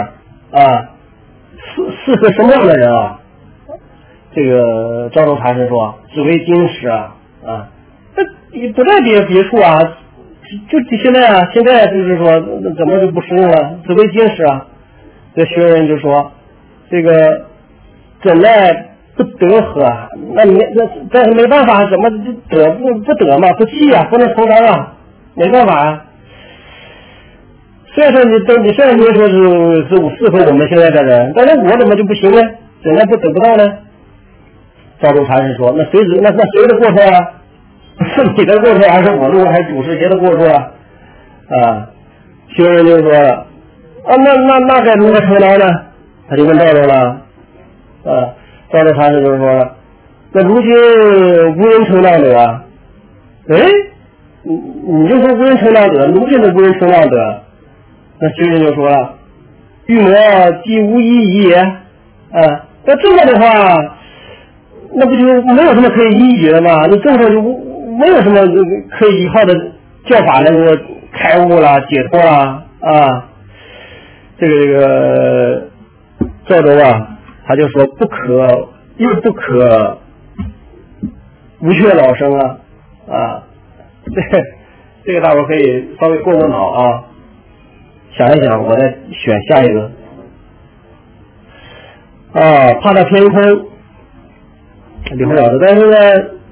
适合什么样的人啊？这个赵州禅师说，只为经史那不在别处啊，就现在就是说，怎么就不适用了？只为经史这学人就说，这个怎奈不得喝？但是没办法，怎么得不得嘛？不气不能承担没办法虽然说你虽然说是适合我们现在的人，但是我怎么就不行呢？怎奈得不到呢？赵州禅师说：“那谁的过错啊？是你的过错，还是我的，还是主世界的过错学人就说：那该如何承担呢？他就问赵州了。赵州禅师就是说：那如今无人承担得。你就说无人承担得，如今的无人承担得。那学人就说了：欲魔既无意义也。那这么的话。”那不就没有什么可以依据的吗？你政策就没有什么可以依靠的教法能够开悟啦、解脱啦这个赵州他就说不可无却老生这个大伙可以稍微过脑想一想，我再选下一个怕他偏空。领会了的，但是呢，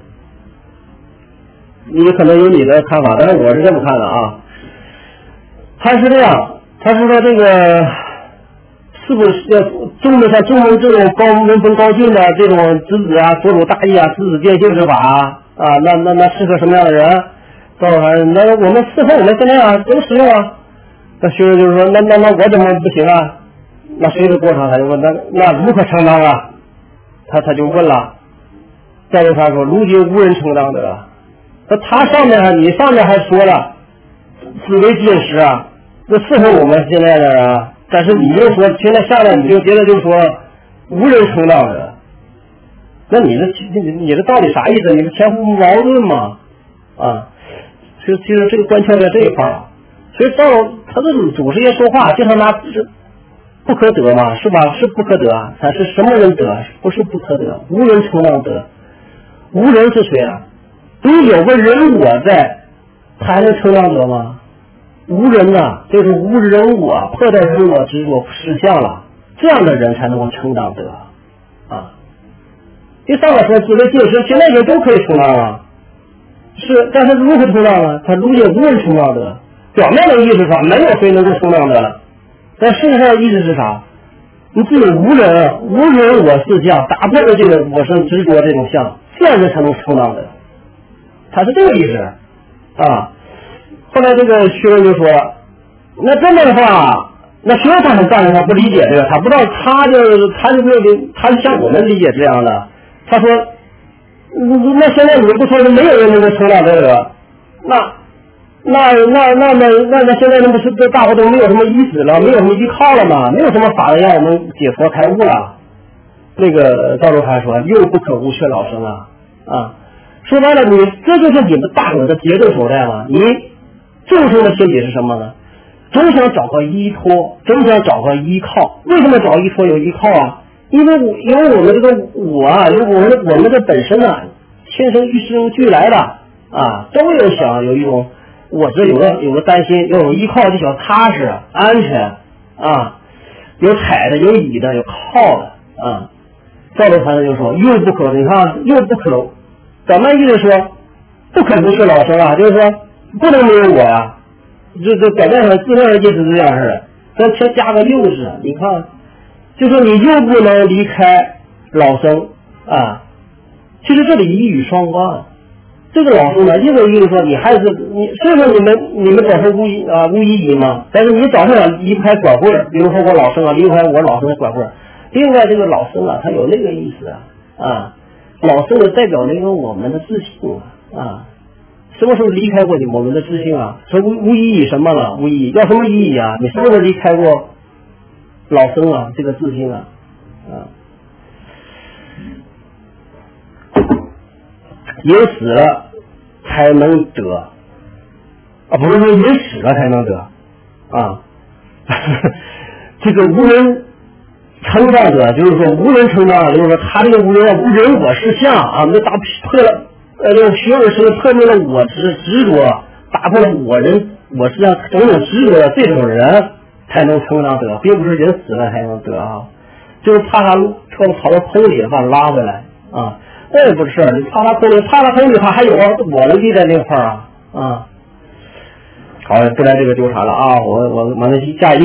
你可能有你的看法，但是我是这么看的他是这样，他是说这个是不是要像中门这种文风高进的这种直指佛祖大义直指见性之法那适合什么样的人？那我们适合我们现在都适用那学生就是说，那我怎么不行那谁的过程？他就问那如何承担他就问了。再有他说，如今无人承担得。那他上面你上面还说了，只为经史这适合我们现在的人但是你又说现在下来你就觉得就说无人承担得，那你的到底啥意思？你是前后矛盾吗？其实这个关键在这一块所以他这种主持人说话经常拿不可得嘛，是吧？是不可得他是什么人得？不是不可得，无人承担得。无人是谁都有个人我在，他还能承担得吗？无人就是无人我，破坏人我执着实相了，这样的人才能够承担得第三个说只为经史，现在也都可以承担了，但是如何承担他如今无人承担得，表面的意思是啥？没有谁能够承担得，但事实上意思是啥？你自己无人我思相，打破了这个我生执着这种相，这样人才能承担的，他是这个意思后来这个学问就说了，那这么的话，那学问他很赞成，他不理解这个，他不知道他就像我们理解这样的。他说，那现在你不说没有人能够成长这个，那现在那不是这大伙都没有什么依止了，没有什么依靠了吗？没有什么法让我们解脱开悟了。那个赵州禅说，又不可无却老生啊！说白了，这就是你们大伙的节奏所在嘛。你众生的心理是什么呢？总想找个依托，总想找个依靠。为什么找依托有依靠啊？因为我们这个我啊，有我们的本身啊，天生与生俱来的啊，都有想有一种我这有个担心，有依靠就想踏实安全啊，有踩的，有倚的，有靠的啊。赵州禅就说又不可，你看又不可，咱们意思说不可不是老生啊，就是说不能没有我呀，这表面上字面上意思是这样式的，咱先加个又字，你看就说你又不能离开老生啊，其实这里一语双关。这个老生呢，一个意思说你还是你，虽然说你们早上无一疑嘛，但是你早上离不开管会，比如说我老生啊，离不开我老生的管会。另外这个老生啊，他有那个意思啊，老生的代表那个我们的自信啊，什么时候离开过我们的自信啊？说无意义什么了？无意义，要什么意义啊？你什么时候离开过老生啊？这个自信啊，人死了才能得不是说人死了才能得啊，这个无人成长者，就是说无人成长，就是说他这个无人我是相啊，那打破了用学问是破灭了我执着，打破了我是相种种执着的这种人才能成长者，并不是人死了才能得啊，就是怕他跑到空里把他拉回来啊，那也不是，你怕他空里他还有我的力在那块儿啊。好，不来这个纠缠了啊，我们下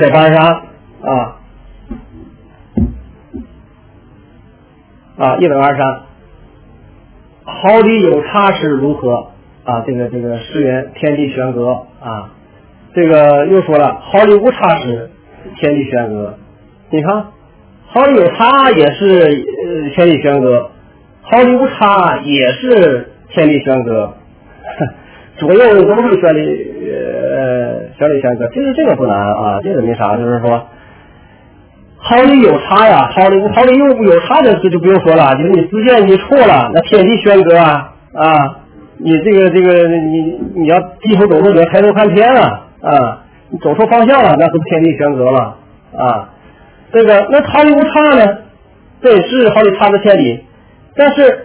183183，毫厘有差是如何啊？这个诗云天地玄格啊，这个又说了毫厘无差是天地玄格，你看毫厘有差也是天地玄格，毫厘无差也是天地玄格，左右都是玄理玄格，其实这个不难啊，这个没啥，就是说毫厘有差呀，毫厘有差的事就不用说了，就是你自见你错了，那天地玄格啊，你这个你要低头走路，你要抬头看天你走错方向了，那是天地玄格了啊。这个那毫厘无差呢？对，是毫厘差的天理，但是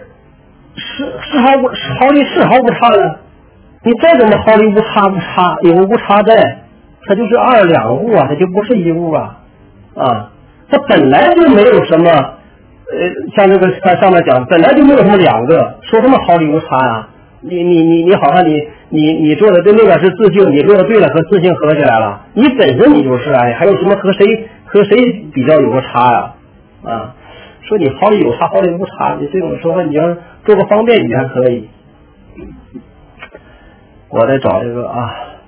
毫厘是毫无差呢？你再怎么毫厘无差有无差在，它就是两物啊，它就不是一物啊。它本来就没有什么像这个上面讲，本来就没有什么两个，说什么毫厘无差啊？你好像你做的对那个是自性，你做的对了和自性合起来了，你本身你就是还有什么和谁比较有个差呀？说你毫厘有差，毫厘无差，你这种说法你要做个方便你还可以。我再找这个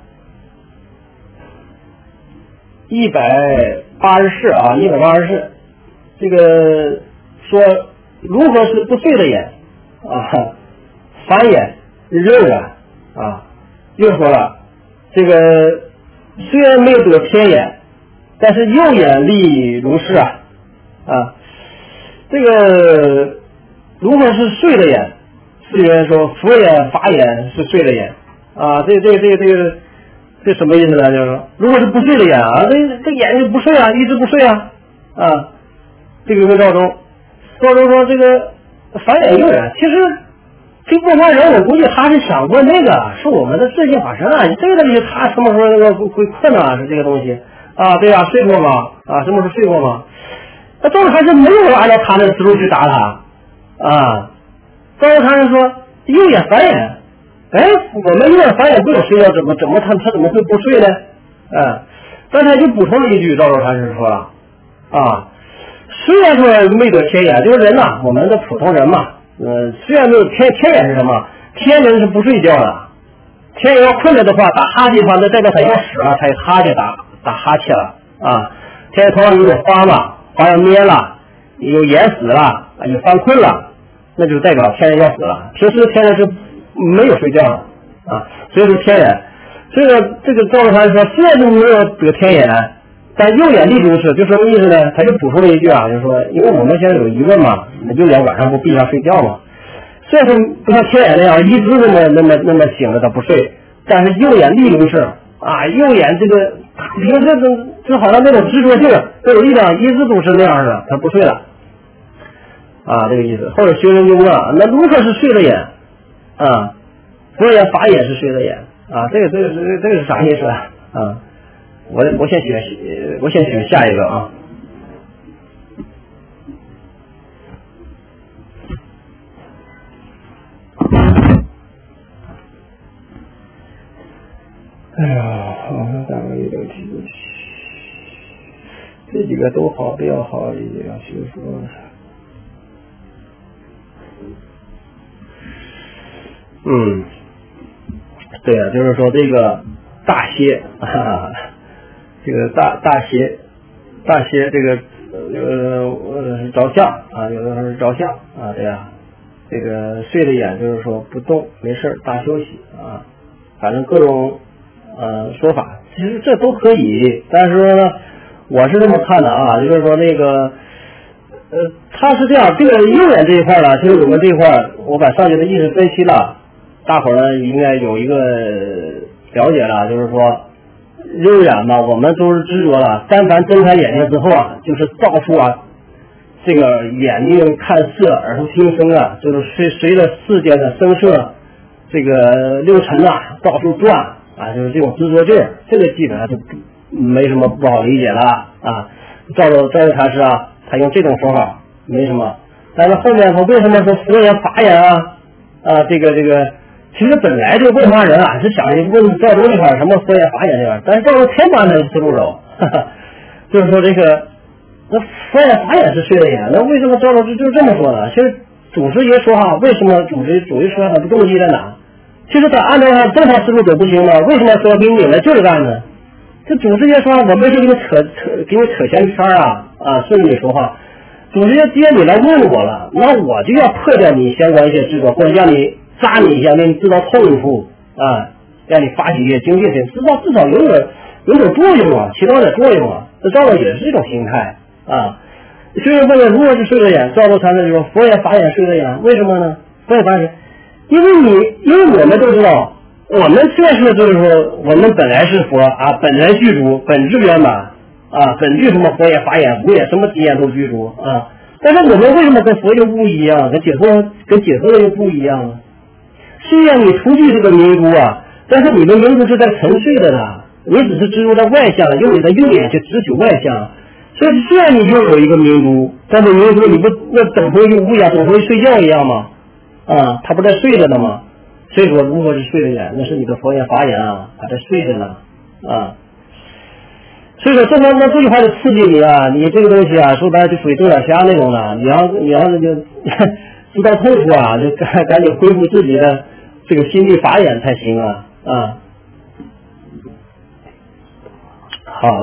184这个说如何是不碎的眼反眼肉又说了这个虽然没有得天眼，但是右眼力如是这个如何是碎的眼？世人说佛眼法眼是碎的眼这什么意思呢？就是说如果是不碎的眼这眼就不碎一直不碎这个跟赵州说这个反眼右眼，其实这部分人我估计他是想过那个是我们的自性法身这个东西他什么时候那个会困是这个东西对睡过吗什么时候睡过吗？那赵州禅师没有按照他的思路去答他赵州禅师说右眼反眼我们右眼反眼不有睡觉，怎么他怎么会不睡呢？刚才就补充了一句，赵州禅师说了虽然说没得天眼，就是人我们的普通人嘛，虽然没有天眼是什么？天人是不睡觉的， 天眼要困着的话，打哈欠的话，那代表他要死了，他哈欠打哈欠了啊。天眼头上有点花嘛，花要蔫了，有眼死了，有犯困了，那就代表天眼要死了。平时天眼是没有睡觉的啊，所以说天眼，这个赵州禅说，虽然没有得天眼，但右眼立中视，就什么意思呢？他就补充了一句啊，就是说，因为我们现在有疑问嘛，右眼晚上不闭上睡觉嘛，虽然说不像天眼那样一直那么醒着他不睡，但是右眼立中视啊，右眼这个平时就好像那种执着性，那种力量一直都是那样的，他不睡了啊，这个意思。或者学生就问啊，那如何是睡了眼啊？佛眼法眼是睡了眼啊？这个是啥意思啊？我先选下一个啊。哎呀，好像单位有点记不起，这几个都好，比较好，一定要学说。对啊，就是说这个大歇啊，这个大歇这个着相啊，有的时候是着相啊，对啊，这个睡了眼就是说不动没事大休息啊，反正各种说法，其实这都可以，但是说呢，我是这么看的啊，就是说那个他是这样，这个右眼这一块呢，其实我们这一块我把上节的意思分析了，大伙儿呢应该有一个了解了，就是说右眼嘛，我们都是执着了，但凡睁开眼睛之后啊，就是到处啊，这个眼睛看色，耳朵听声啊，就是随着世间的声色，这个六尘啊，到处转啊，就是这种执着劲儿，这个基本上就没什么不好理解了啊。赵州禅师啊，他用这种说法没什么，但是后面他为什么说佛眼法眼啊？这个，其实本来这个问他人啊是想问赵州这块什么佛眼法眼这块，但是赵州偏把他思路走，就是说这个那佛眼法眼是睡了眼，那为什么赵州就这么说呢？其实祖师爷说话，为什么祖师说他的动机在哪？其实他按照他正常思路走不行吗？为什么说给你们就是干呢？这祖师爷说我没事给你扯闲篇啊，顺着你说话。祖师爷既然你来问我了，那我就要破掉你相关一些执着，或者让你扎你一下，让你知道痛苦啊，让你发起一些精进心，至少有点作用啊，起到点作用啊。这照着也是一种心态啊。所以问了如何是睡了眼，赵州禅师就说佛眼法眼睡了眼，为什么呢？佛眼法眼，因为我们都知道。我们确实就是说，我们本来是佛啊，本来具足，本质圆满啊，本具什么佛眼、法眼、无眼，什么体验都具足啊。但是我们为什么跟佛就不一样，跟解脱的又不一样呢？虽然你出具这个明珠啊，但是你的明珠是在沉睡的呢，你只是执着在外向，用你的右眼去直取外向。所以虽然你拥有一个明珠，但是明珠你不那等同于无眼，等同于睡觉一样吗？啊，他不在睡着呢吗？所以说如果是睡着眼，那是你的佛眼法眼啊，还在睡着呢啊。所以说那这句话就刺激你啊，你这个东西啊，说白了就属于睁眼瞎那种的，你要是就知道痛苦啊，就赶紧恢复自己的这个心地法眼才行啊。好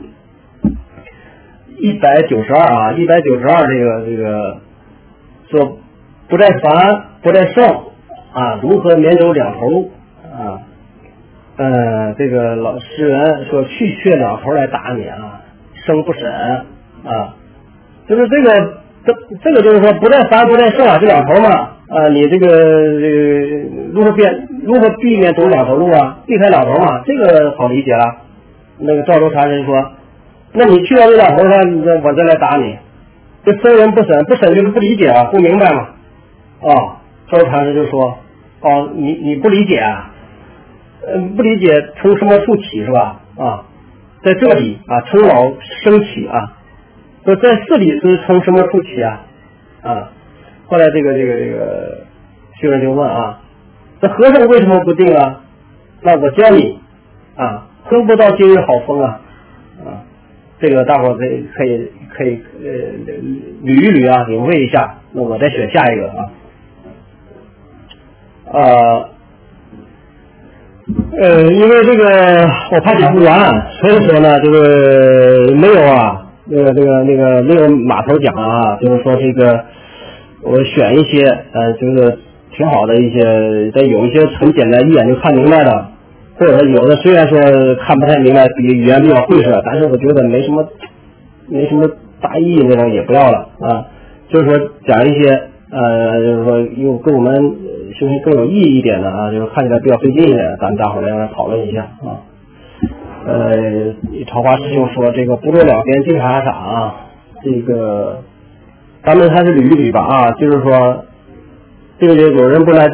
，192这个说不在凡不在圣啊，如何免走两头路啊？这个老诗人说去却两头来打你啊，生不审啊，就是这个就是说不在凡不在圣啊，这两头嘛啊，你这个如何避免走两头路啊？避开两头嘛，这个好理解了。那个赵州禅师说，那你去到这两头上，我再来打你。这生人不审，不审就是不理解啊，不明白嘛。赵州禅师就说，你不理解啊？不理解从什么处起是吧？在这里啊，从老升起啊，说在这里是从什么处起啊？后来这个学生就问啊，这和尚为什么不定啊？那我教你啊，喝不到今日好风啊！这个大伙可以捋一捋啊，领会一下。那我再选下一个啊。 因为这个我怕讲不完，所以说呢，这个没有啊，没有码头讲啊，就是说这个我选一些就是挺好的一些，但有一些很简单，一眼就看明白的，或者有的虽然说看不太明白，语言比较晦涩，但是我觉得没什么大意义那种也不要了啊，就是说讲一些就是说又跟我们修行更有意义一点的啊，就是看起来比较费劲一点，咱们大伙来讨论一下啊。朝华师兄说这个不落两边净傻傻啊，这个咱们还是捋一捋吧啊，就是说这个有人不来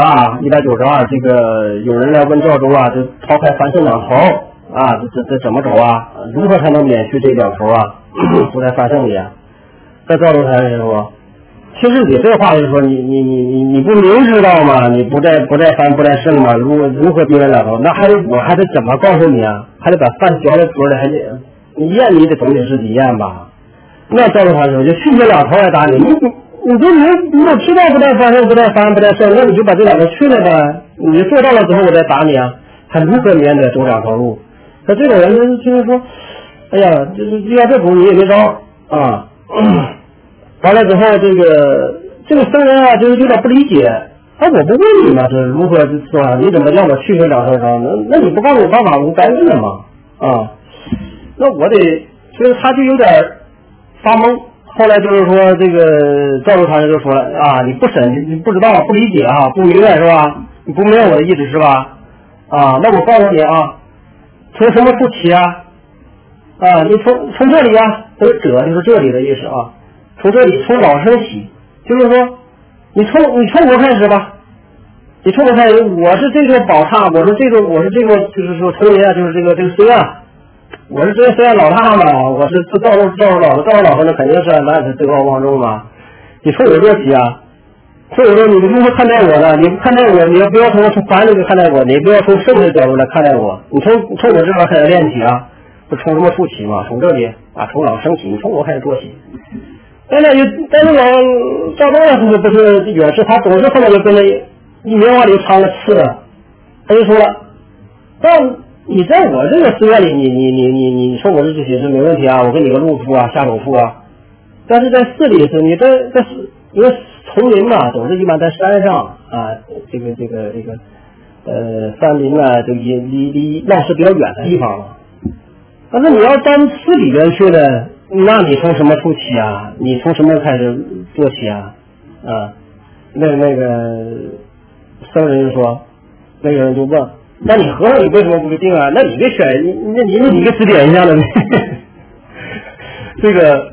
192，这个有人来问赵州啊，就抛开凡圣两头啊，这怎么走啊？如何才能免去这两头啊？不在凡圣里啊？在赵州台上说，其实你这话就是说你不明知道吗？你不在凡不在圣吗？如何避免两头？那我还得怎么告诉你啊？还得把饭嚼在嘴里，还得你咽你得总得自己咽吧？那赵州台说就去这两头来打你，你说你都知道不在凡圣不在凡不在圣，那你就把这两个去了呗。你做到了之后我再打你啊，还如何免得走两条路？那这种人就是说，哎呀，就是要这种你也没招啊。完了之后，这个僧人啊，就是有点不理解。我不问你嘛，是如何是吧？你怎么让我去这两条道？那你不告诉我方法，我该问了嘛啊？那我得，所以他就有点发懵。后来就是说，这个赵州禅师就说了啊，你不审，你不知道，不理解啊，不明白是吧？你不明白我的意思是吧？啊，那我告诉你啊，从什么处起啊？啊，你从这里啊，这个者就是这里的意思啊。从这里从老生起，就是说你从我开始吧，你从我开始，我是这个宝刹，我是这个就是说从爷啊，就是这个孙啊，我是这个孙老大嘛，我是赵州老和那肯定是那是德高望重嘛。你从我这起啊，从我这你如何看待我呢？你看待我，你要不要从凡人看待我，你不要从圣的角度来看待我，你从我这边开始练起啊，不从什么处起嘛？从这里啊，从老生起，你从我开始做起。但是我赵州老不是远视，他总是后来就跟着一棉花里藏了刺了，他就说了，但你在我这个寺院里，你说我是这些是没问题啊，我给你个路夫啊，下手夫啊。但是在寺里是你在因为丛林嘛，总是一般在山上啊，这个山林啊，就离闹市比较远的地方了。但是你要到寺里边去呢，那你从什么处起啊？你从什么开始做起啊？啊，那个僧人就说，那个人就问，那你和尚你为什么不给定啊？那你给选，你给指点一下了呢？这个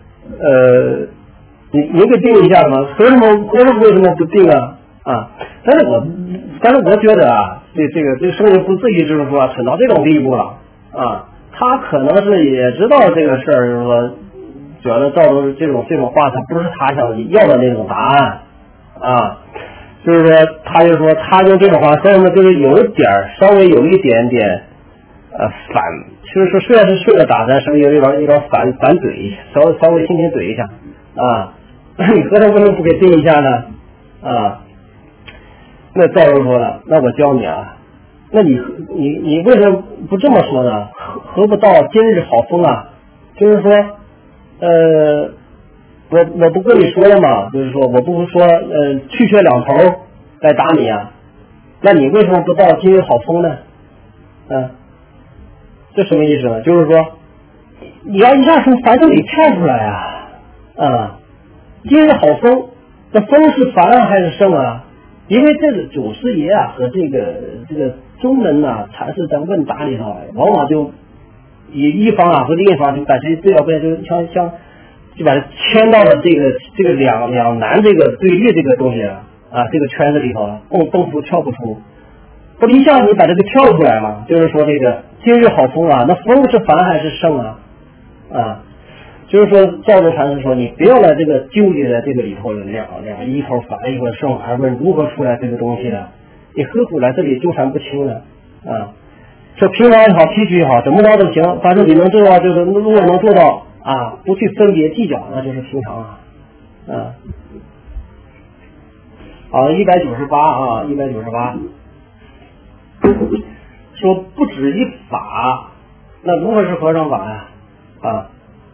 你给定一下吗？和尚为什么不定啊？啊，但是我觉得啊，这个僧人不至于就是说蠢到这种地步了啊。他可能是也知道这个事儿，就是说，觉得赵州这种话，他不是他想要的那种答案啊。就是说，他就说他用这种话，说什么就是稍微有一点点反，就是说虽然是顺着打，但是有一点反怼，稍微轻轻怼一下啊。你和尚为什么不给定一下呢？啊，那赵州说了，那我教你啊。那你为什么不这么说呢？何不到今日好风啊？就是说，我不跟你说了吗？就是说，我不是说去却两头来打你啊？那你为什么不到今日好风呢？这什么意思呢？就是说，你要一下从凡圣里跳出来啊！今日好风，这风是凡还是圣啊？因为这个祖师爷啊和这个宗门啊禅师在问答里头，往往就以一方啊和另一方就把这对角边就就把它牵到了这个两难这个对立这个东西啊这个圈子里头了，蹦出跳不出，不一下你把这个跳出来嘛，就是说这个今日好风啊，那风是凡还是圣啊？就是说赵州禅师说，你不要来这个纠结在这个里头的两一头凡一头圣，还问如何出来这个东西的，你何苦来这里纠缠不清呢？说平常也好，脾气也好，怎么着都行，反正你能做到，就是如果能做到不去分别计较，那就是平常好，198 说不止一法，那如何是和尚法呀？啊，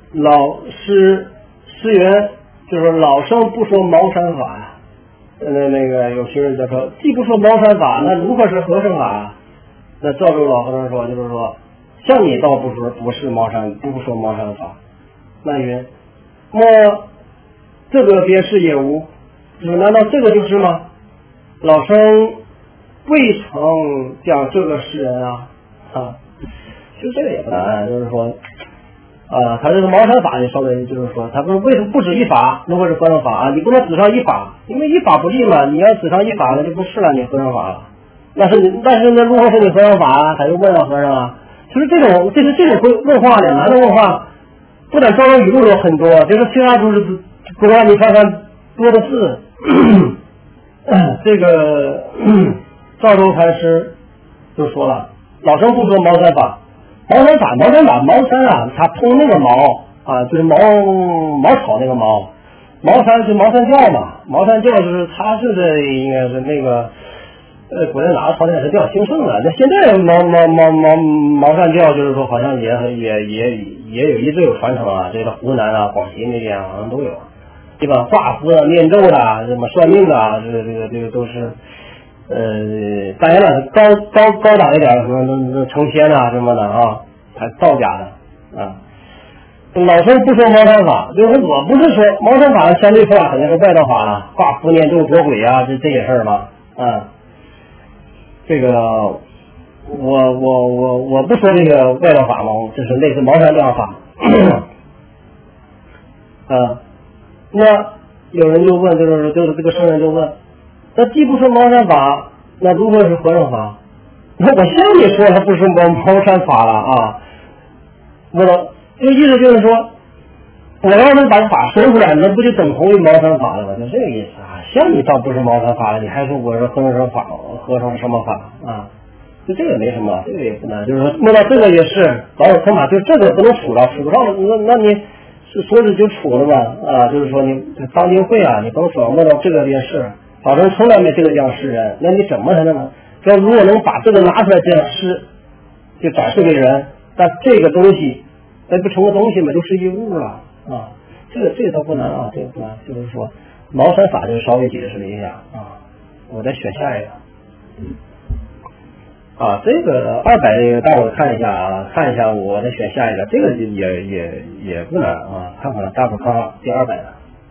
师源就说老生不说茅山法呀。那个有学人就说，既不说茅山法，那如何是和尚法呀？那赵州老和尚说，就是说，像你倒不是茅山，不说茅山法。那云，那这个别是也无，就是难道这个就是吗？老生未曾讲这个世人啊，就这个也不难，就是说，他这个茅山法，你稍微就是说，他为什么不止一法？如果是和尚法啊，你不能只上一法，因为一法不立嘛，你要只上一法，那就不是了，你和尚法了。但是那如何是你和尚法啊？他就问了和尚啊，就是这种问话的，难的问话，不但招人语录有很多，就是其他都是不让你看看多的字。这个赵州禅师就说了，老生不说茅山法，茅山啊，它通那个茅啊，就是茅草那个茅山是茅山教嘛，茅山教就是它是这应该是那个国内哪个朝代是比较兴盛的，那现在茅山教就是说好像也有一直有传承啊，这个湖南啊、广西那边好像都有。这个画符念咒的，什么算命的，这个都是当然了，高档一点，什么成仙啊什么的啊，还造假的啊。老生不说茅山法，就是我不是说茅山法相对说肯定是外道法了，画符念咒捉鬼啊，这些事儿嘛啊。这个我不说这个外道法嘛，就是类似茅山这样法啊。那有人就问，就是这个圣人就问，那既不说茅山法，那如何是和尚法？那我向你说他不是茅山法了啊！我这意思就是说，我要是把法说出来，那不就等同于茅山法了吗？就这个意思啊。像你倒不是茅山法了，你还说我是和尚法，和尚什么法啊？就这个没什么，这个也不难。就是说摸到这个也是老有空法，就这个不能处了，处不上，那你是说是就处了嘛啊？就是说你当今会啊，你甭说摸到这个也是，老生从来没这个样示人，那你怎么才能？说如果能把这个拿出来这样示，就展示给人，那这个东西那不成个东西嘛，就是一物了啊。这个倒不难啊，这个不难，就是说茅山法就稍微解释了一下啊。我再选下一个。啊，这个200这个大伙看一下啊，看一下我再选下一个，这个也不难啊，看看大伙看看第200的。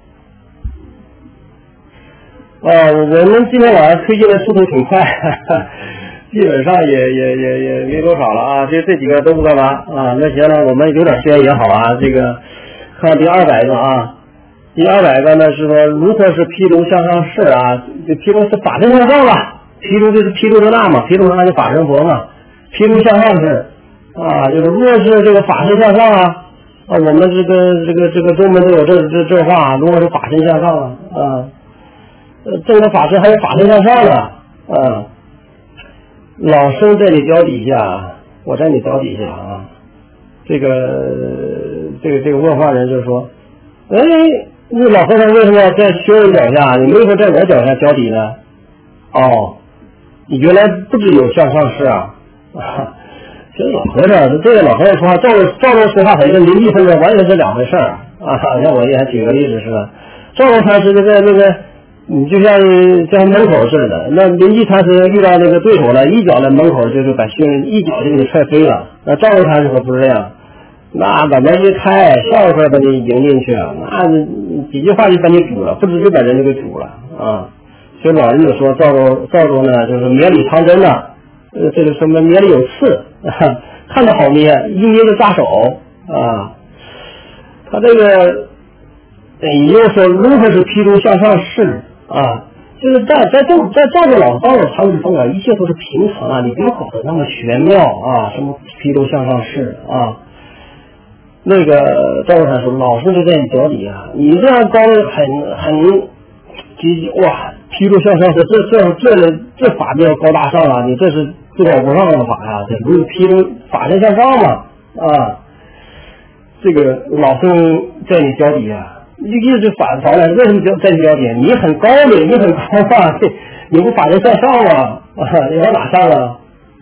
我们今天晚上推进的速度挺快，基本上也没多少了啊，这几个都不干嘛啊。那行了，我们有点时间也好啊，这个看第200个啊。第200个呢是说如何是披露向上事啊，这披露是法身向上了。披露就是披露的那嘛，披露那就法身佛嘛，披露向上是啊，就是如果是这个法身向上啊，我们这个中文都有这话，如果是法身向上啊，这个法身还有法身向上的啊。老生在你脚底下，我在你脚底下啊。这个问话人就说，那老和尚为什么在学人脚下？你没说在我脚底呢？哦。你原来不只有向上事啊！其实老和尚，这个老和尚说话，照着说话，他跟林济他们完全是两回事啊！像我也举个例子似的，照着他是那个，你就像门口似的，那林济他是遇到那个对手了，一脚在门口就是把新人一脚就给你踹飞了。那照着他是可不是这样？那把门一开，笑快把你迎进去，那几句话就把你煮了，不知就把人就给煮了啊！所以老人就说赵州呢，就是绵里藏针呢，这个什么绵里有刺，看着好捏，一捏就扎手啊。他这个你又说如何是披露向上事啊？就是在赵州老唐之中啊，一切都是平常啊，你不要搞得那么玄妙啊，什么披露向上事啊。那个赵州禅说，老师就在你脚底啊，你这样高很哇！披露向上是这法比较高大上啊！你这是自高不上的法呀、这不是披露法身向上嘛啊！这个老僧在你脚底下，一直反来，为什么在你脚底下？你很高明，你很高啊！你不法身向上吗？啊，你往哪上啊？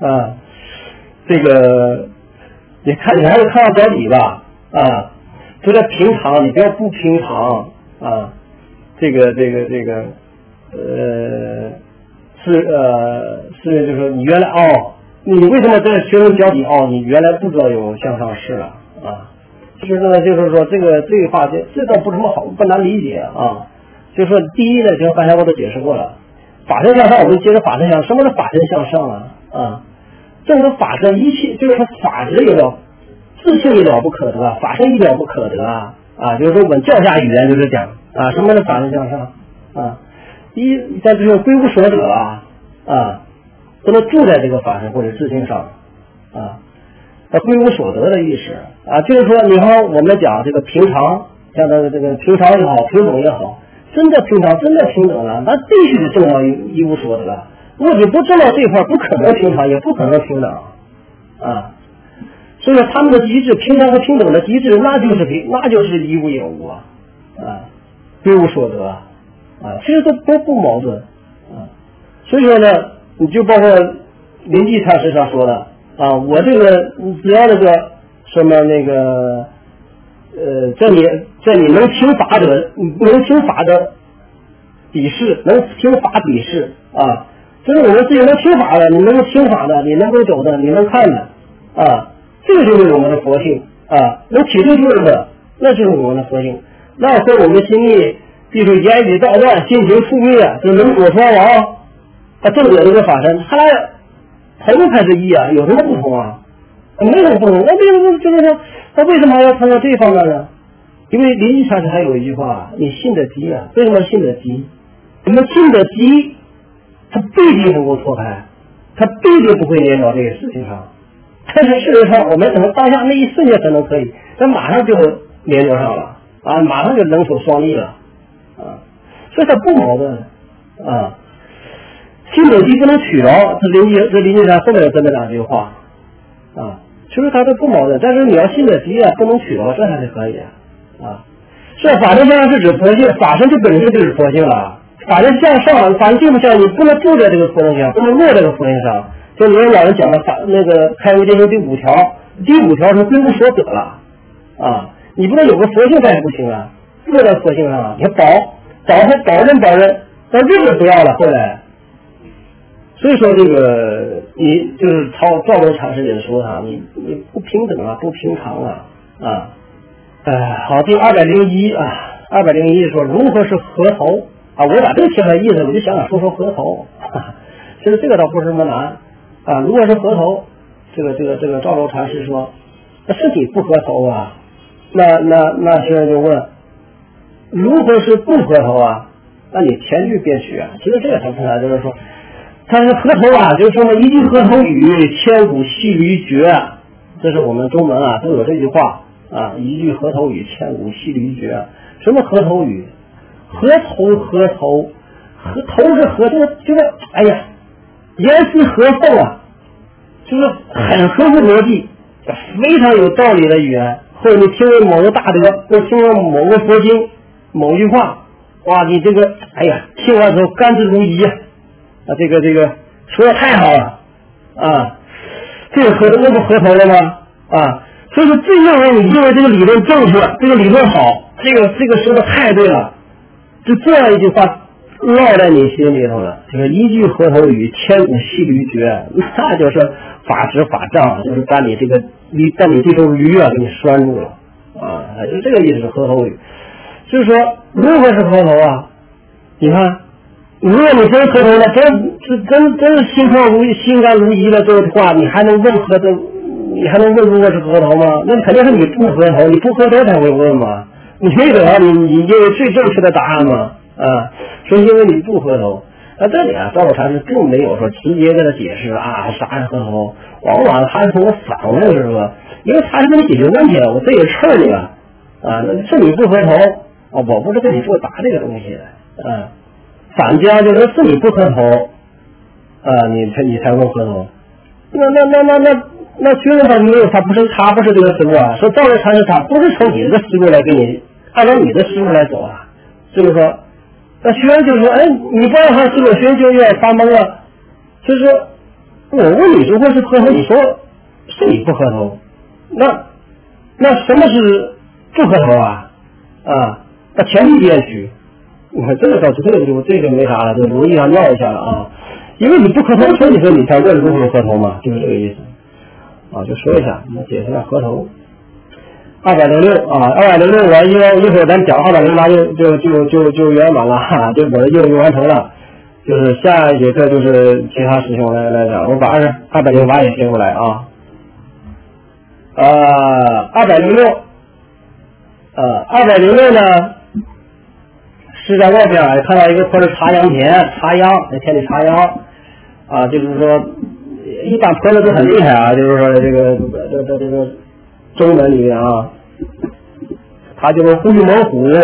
啊，这个你还是看到脚底吧啊，就在平常，你不要不平常啊，这个就是说你原来你为什么在学生脚底你原来不知道有向上式了啊？就是呢，就是说这个话这倒不怎么好，不难理解啊。就是说第一呢，就是刚才我都解释过了，法身向上，我们接着法身向上，什么是法身向上啊？这个法身一切就是说法执也了，自性也了不可得，法身一了不可得啊！就是说我们教下语言就是讲什么是法身向上啊？在这个归无所得不能住在这个法身或者自性上归无所得的意识就是说你看我们讲这个平常，像这个平常也好，平等也好，真的平常，真的平等了，那必须得证到一无所得。如果你不证到这块，不可能平常，也不可能平等所以说他们的机制，平常和平等的机制，那就是一无有无归无所得其实都不矛盾所以说呢，你就包括临济禅师上说的我这个只要那个什么那个在你能听法者，能听法的比试，能听法比试就是我们自己能听法的，你能听法的，你能够走的，你能看的这个就是我们的佛性能体会出来的，那就是我们的佛性。那和我们心里比如言语道断，心情处灭，就能果双王正得这个法身，他俩同才是一有什么不同没有不同。那就是说他为什么要通过这方面呢？因为临济禅师还有一句话，你信得急为什么信得急？我们信得急，他不一定能够脱开，他不一定不会连到这个事情上，但是事实上我们可能当下那一瞬间可能可以，但马上就连着上了马上就能手双立了所以它不矛盾信得急不能取着，这临济禅后面有这么两句话其实它都不矛盾，但是你要信得急不能取着，这还是可以是法身向上是指佛性，法身这本身就是佛性了。法身向上，法身性不向，你不能住在这个佛性上，不能落在这个佛性上。就你们老人讲的那个开悟戒行第5条，第5条是归无所得了你不能有个佛性在不行落在佛性上，你保人，但这个不要了后来。所以说这个你就是赵州禅师也说你不平等不平常好，第201说如何是合头我把这个贴出来意思，我就想说合头其实这个倒不是那么难如果是合头，这个赵州禅师说那身体不合头那学生就问如何是不合头那你前句别取其实这个很复杂，就是说他是合头就是说一句合头语，千古细驴绝这是我们中文都有这句话一句合头语，千古细驴绝。什么合头语？合头是合头，就是严丝合缝就是很合乎逻辑，非常有道理的语言。或者你听了某个大德，或者听了某个佛经某句话，你这个听完之后甘之如饴这个说的太好了这个合头不合头了吗所以说最认为你认为这个理论正确，这个理论好，这个说的太对了，就这样一句话烙在你心里头了，就是一句合头语，千古细驴绝，那就是法执法杖，就是把你这头驴给你拴住了就这个意思，合头语。就是说如何是合头你看如果你真合头了，真是心甘如饴的这个话，你还能问如果是合头吗？那肯定是你不合头，你不合头才会问嘛。你没得你认为最正确的答案吗？说因为你不合头。这里赵州禅师并没有说直接跟他解释啥是合头，往往他是从我反问是吧？因为他是跟你解决问题了，我这也劝你了是你不合头我不是跟你说答这个东西的反家就是是你不合头你才问合头。那学生他没有，他不是这个思路说赵州禅师他不是从你这个思路来给你按照你的思路来走就是说那学生就说你不按他思路，学生就愿意发懵就是说我问你，如果是合头，你说是你不合头，那什么是不合头啊？那前提点取，你看这个倒是这个没啥了，就容易上尿一下了啊。因为你不合头，所以说你才问如何合头嘛，就是这个意思啊。就说一下，我们解释一下合头。206啊，206完一会儿咱讲208就圆满了哈，就我的业务就完成了。就是下一节课就是其他师兄来讲，我把208也接过来啊。206呢是在外边看到一个坡是插秧田，在田里插秧啊，就是说一般坡子都很厉害啊，就是说这个中文里面啊，他就是呼吁猛虎，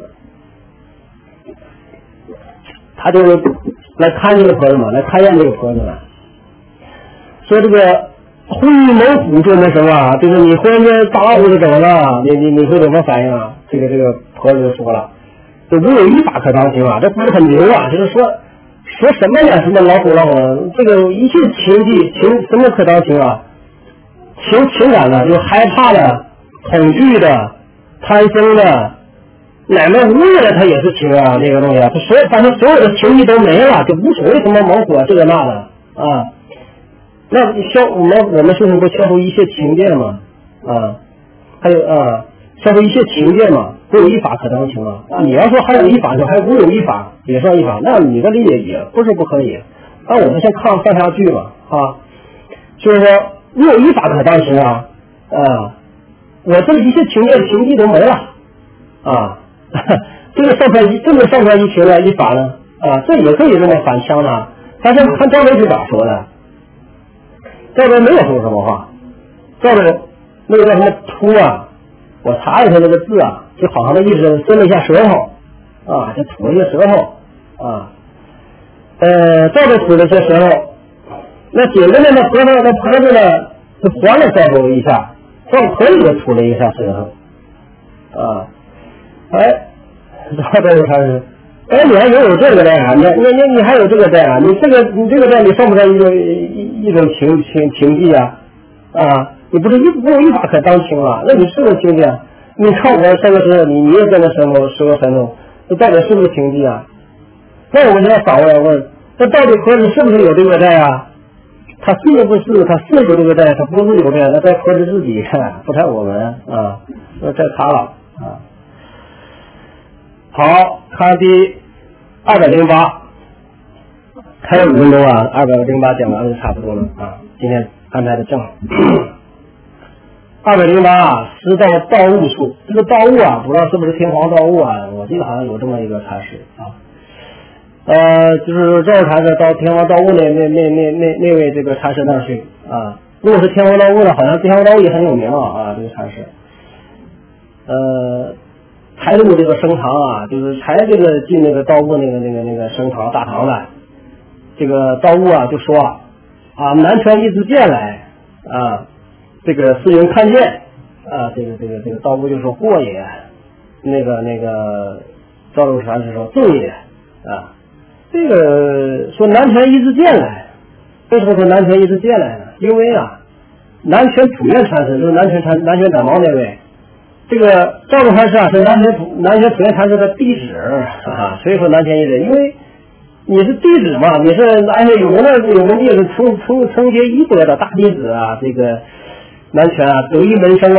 他就是来看这个坡子嘛，来勘验这个坡子嘛。说这个呼吁猛虎就那什么，就是你忽然间大老虎就怎么了？你会怎么反应啊？这个坡子就说了，就无有一法可当行啊，这不是很牛啊？就是说什么呀？什么老虎，这个一切什么可当行啊？情感的，就害怕的、恐惧的、贪生的，哪门无业的他也是情啊，这个东西啊，反正所有的情绪都没了，就无所谓什么猛虎啊，这个那的啊。那我们师兄不消除一切情见嘛啊，还有消除一切情见嘛，无有一法可当行啊。你要说还有一法，就还无有一法也算一法，那你的理解也不是不可以。那我们先看上下句嘛啊，就是说无有一法可当行啊我这一切情见情迹都没了啊，这个上传一情呢一法呢这也可以这么反枪呢。但是看赵文是咋说的？赵文没有说什么话，赵文那个叫什么突啊，我查一下那个字啊，就好像那意思伸了一下舌头啊，就吐了一下舌头啊，赵文吐了一下舌头，那紧着那婆子呢就还了赵文一下，赵婆子也吐了一下舌头啊，赵文他是。你还有这个的啊？你还有这个的啊？你这个的你算不算一种情迹啊？你不是一法可当情啊？那你是不是情迹啊？你看我这个时候，你也在那时候神龙，这到底是不是情迹啊？那我们现在反过来问，那到底婆子是不是有这个债啊？他是不是？他是有这个债，他不是有债，那在婆子自己，不在我们啊，那在他了啊。好，看第208，还有5分钟啊，208讲完了就差不多了啊。今天安排的正好。208师到道悟处，这个道悟啊，不知道是不是天皇道悟啊？我记得好像有这么一个禅师啊。就是赵禅师到天皇道悟那位这个禅师那儿去啊。如果是天皇道悟的，好像天皇道悟也很有名啊，这个禅师。才入这个升堂啊，就是才这个进那个道悟那个升堂大堂来，这个道悟啊就说南拳一支箭来啊，这个世人看见啊，这个道悟就说过也，那个赵州禅师说正也啊，这个说南拳一支箭来，为什么说南拳一支箭来呢？因为南拳普愿禅师就是南拳短毛那位。这个赵州禅师是南拳普愿禅师的弟子所以说南拳一支，因为你是弟子嘛，你是有门弟子承接衣钵的大弟子啊，这个南拳有一门生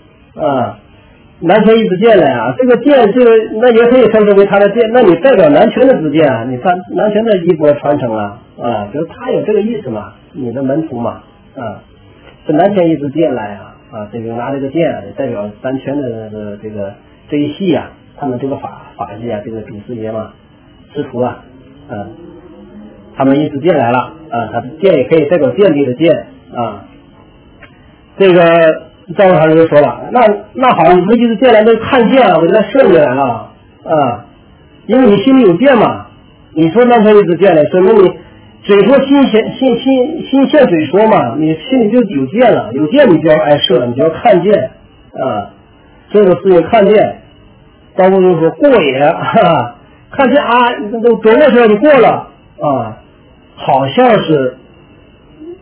南拳一支箭来这个箭那也可以称之为他的箭，那你代表南拳的支箭，你看南拳的衣钵传承就是他有这个意思嘛，你的门徒嘛是南拳一支箭来这个拿这个剑代表三拳的这一系他们这个法系这个祖师爷嘛，师徒他们一支剑来了他的剑也可以代表剑地的剑这个赵州禅师就说了，那好，你们一支剑来都看剑我给他射进来了因为你心里有剑嘛，你说南拳一支剑来，说明你嘴说心现嘴说嘛，你心里就有剑了，有剑你就要挨射，你就要看见这个事情看见，道悟就说过也看见都多的时候你过了好像是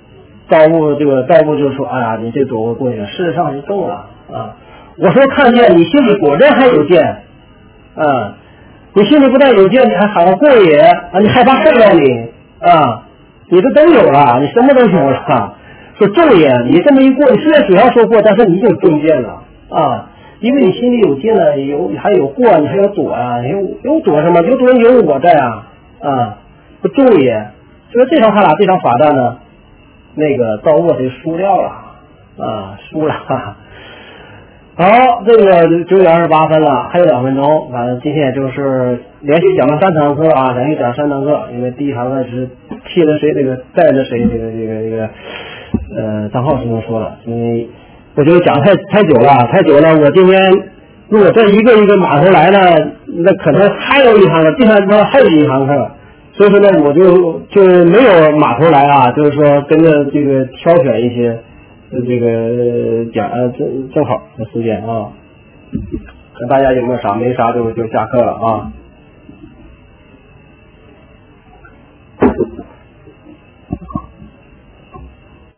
造物就说，哎呀，你这躲过去了，事实上是中了啊。我说看见你心里果然还有剑啊，你心里不但有剑，你还好过也啊，你害怕受到你啊，你这都有了，你什么都有了。说中也，你这么一过，你虽然嘴上说过，但是你已经中箭了啊，因为你心里有剑了，还有过，你还有躲啊，有躲什么？有躲有我在啊，不中也。所以这场他俩这场法战呢，那个赵沃就输掉了啊，输了。好，这个9点28分了，还有2分钟，反正今天也就是连续讲了3堂课啊，连续讲3堂课，因为第一堂课是替了谁这个带着谁这个张浩师兄说了，因为我觉得讲太久了，我今天如果再一个一个码头来呢，那可能还有一堂课，第3堂还有一堂课，所以说呢，我就没有码头来啊，就是说跟着这个挑选一些这个讲正好的时间啊，看大家有没有啥，没啥就下课了啊。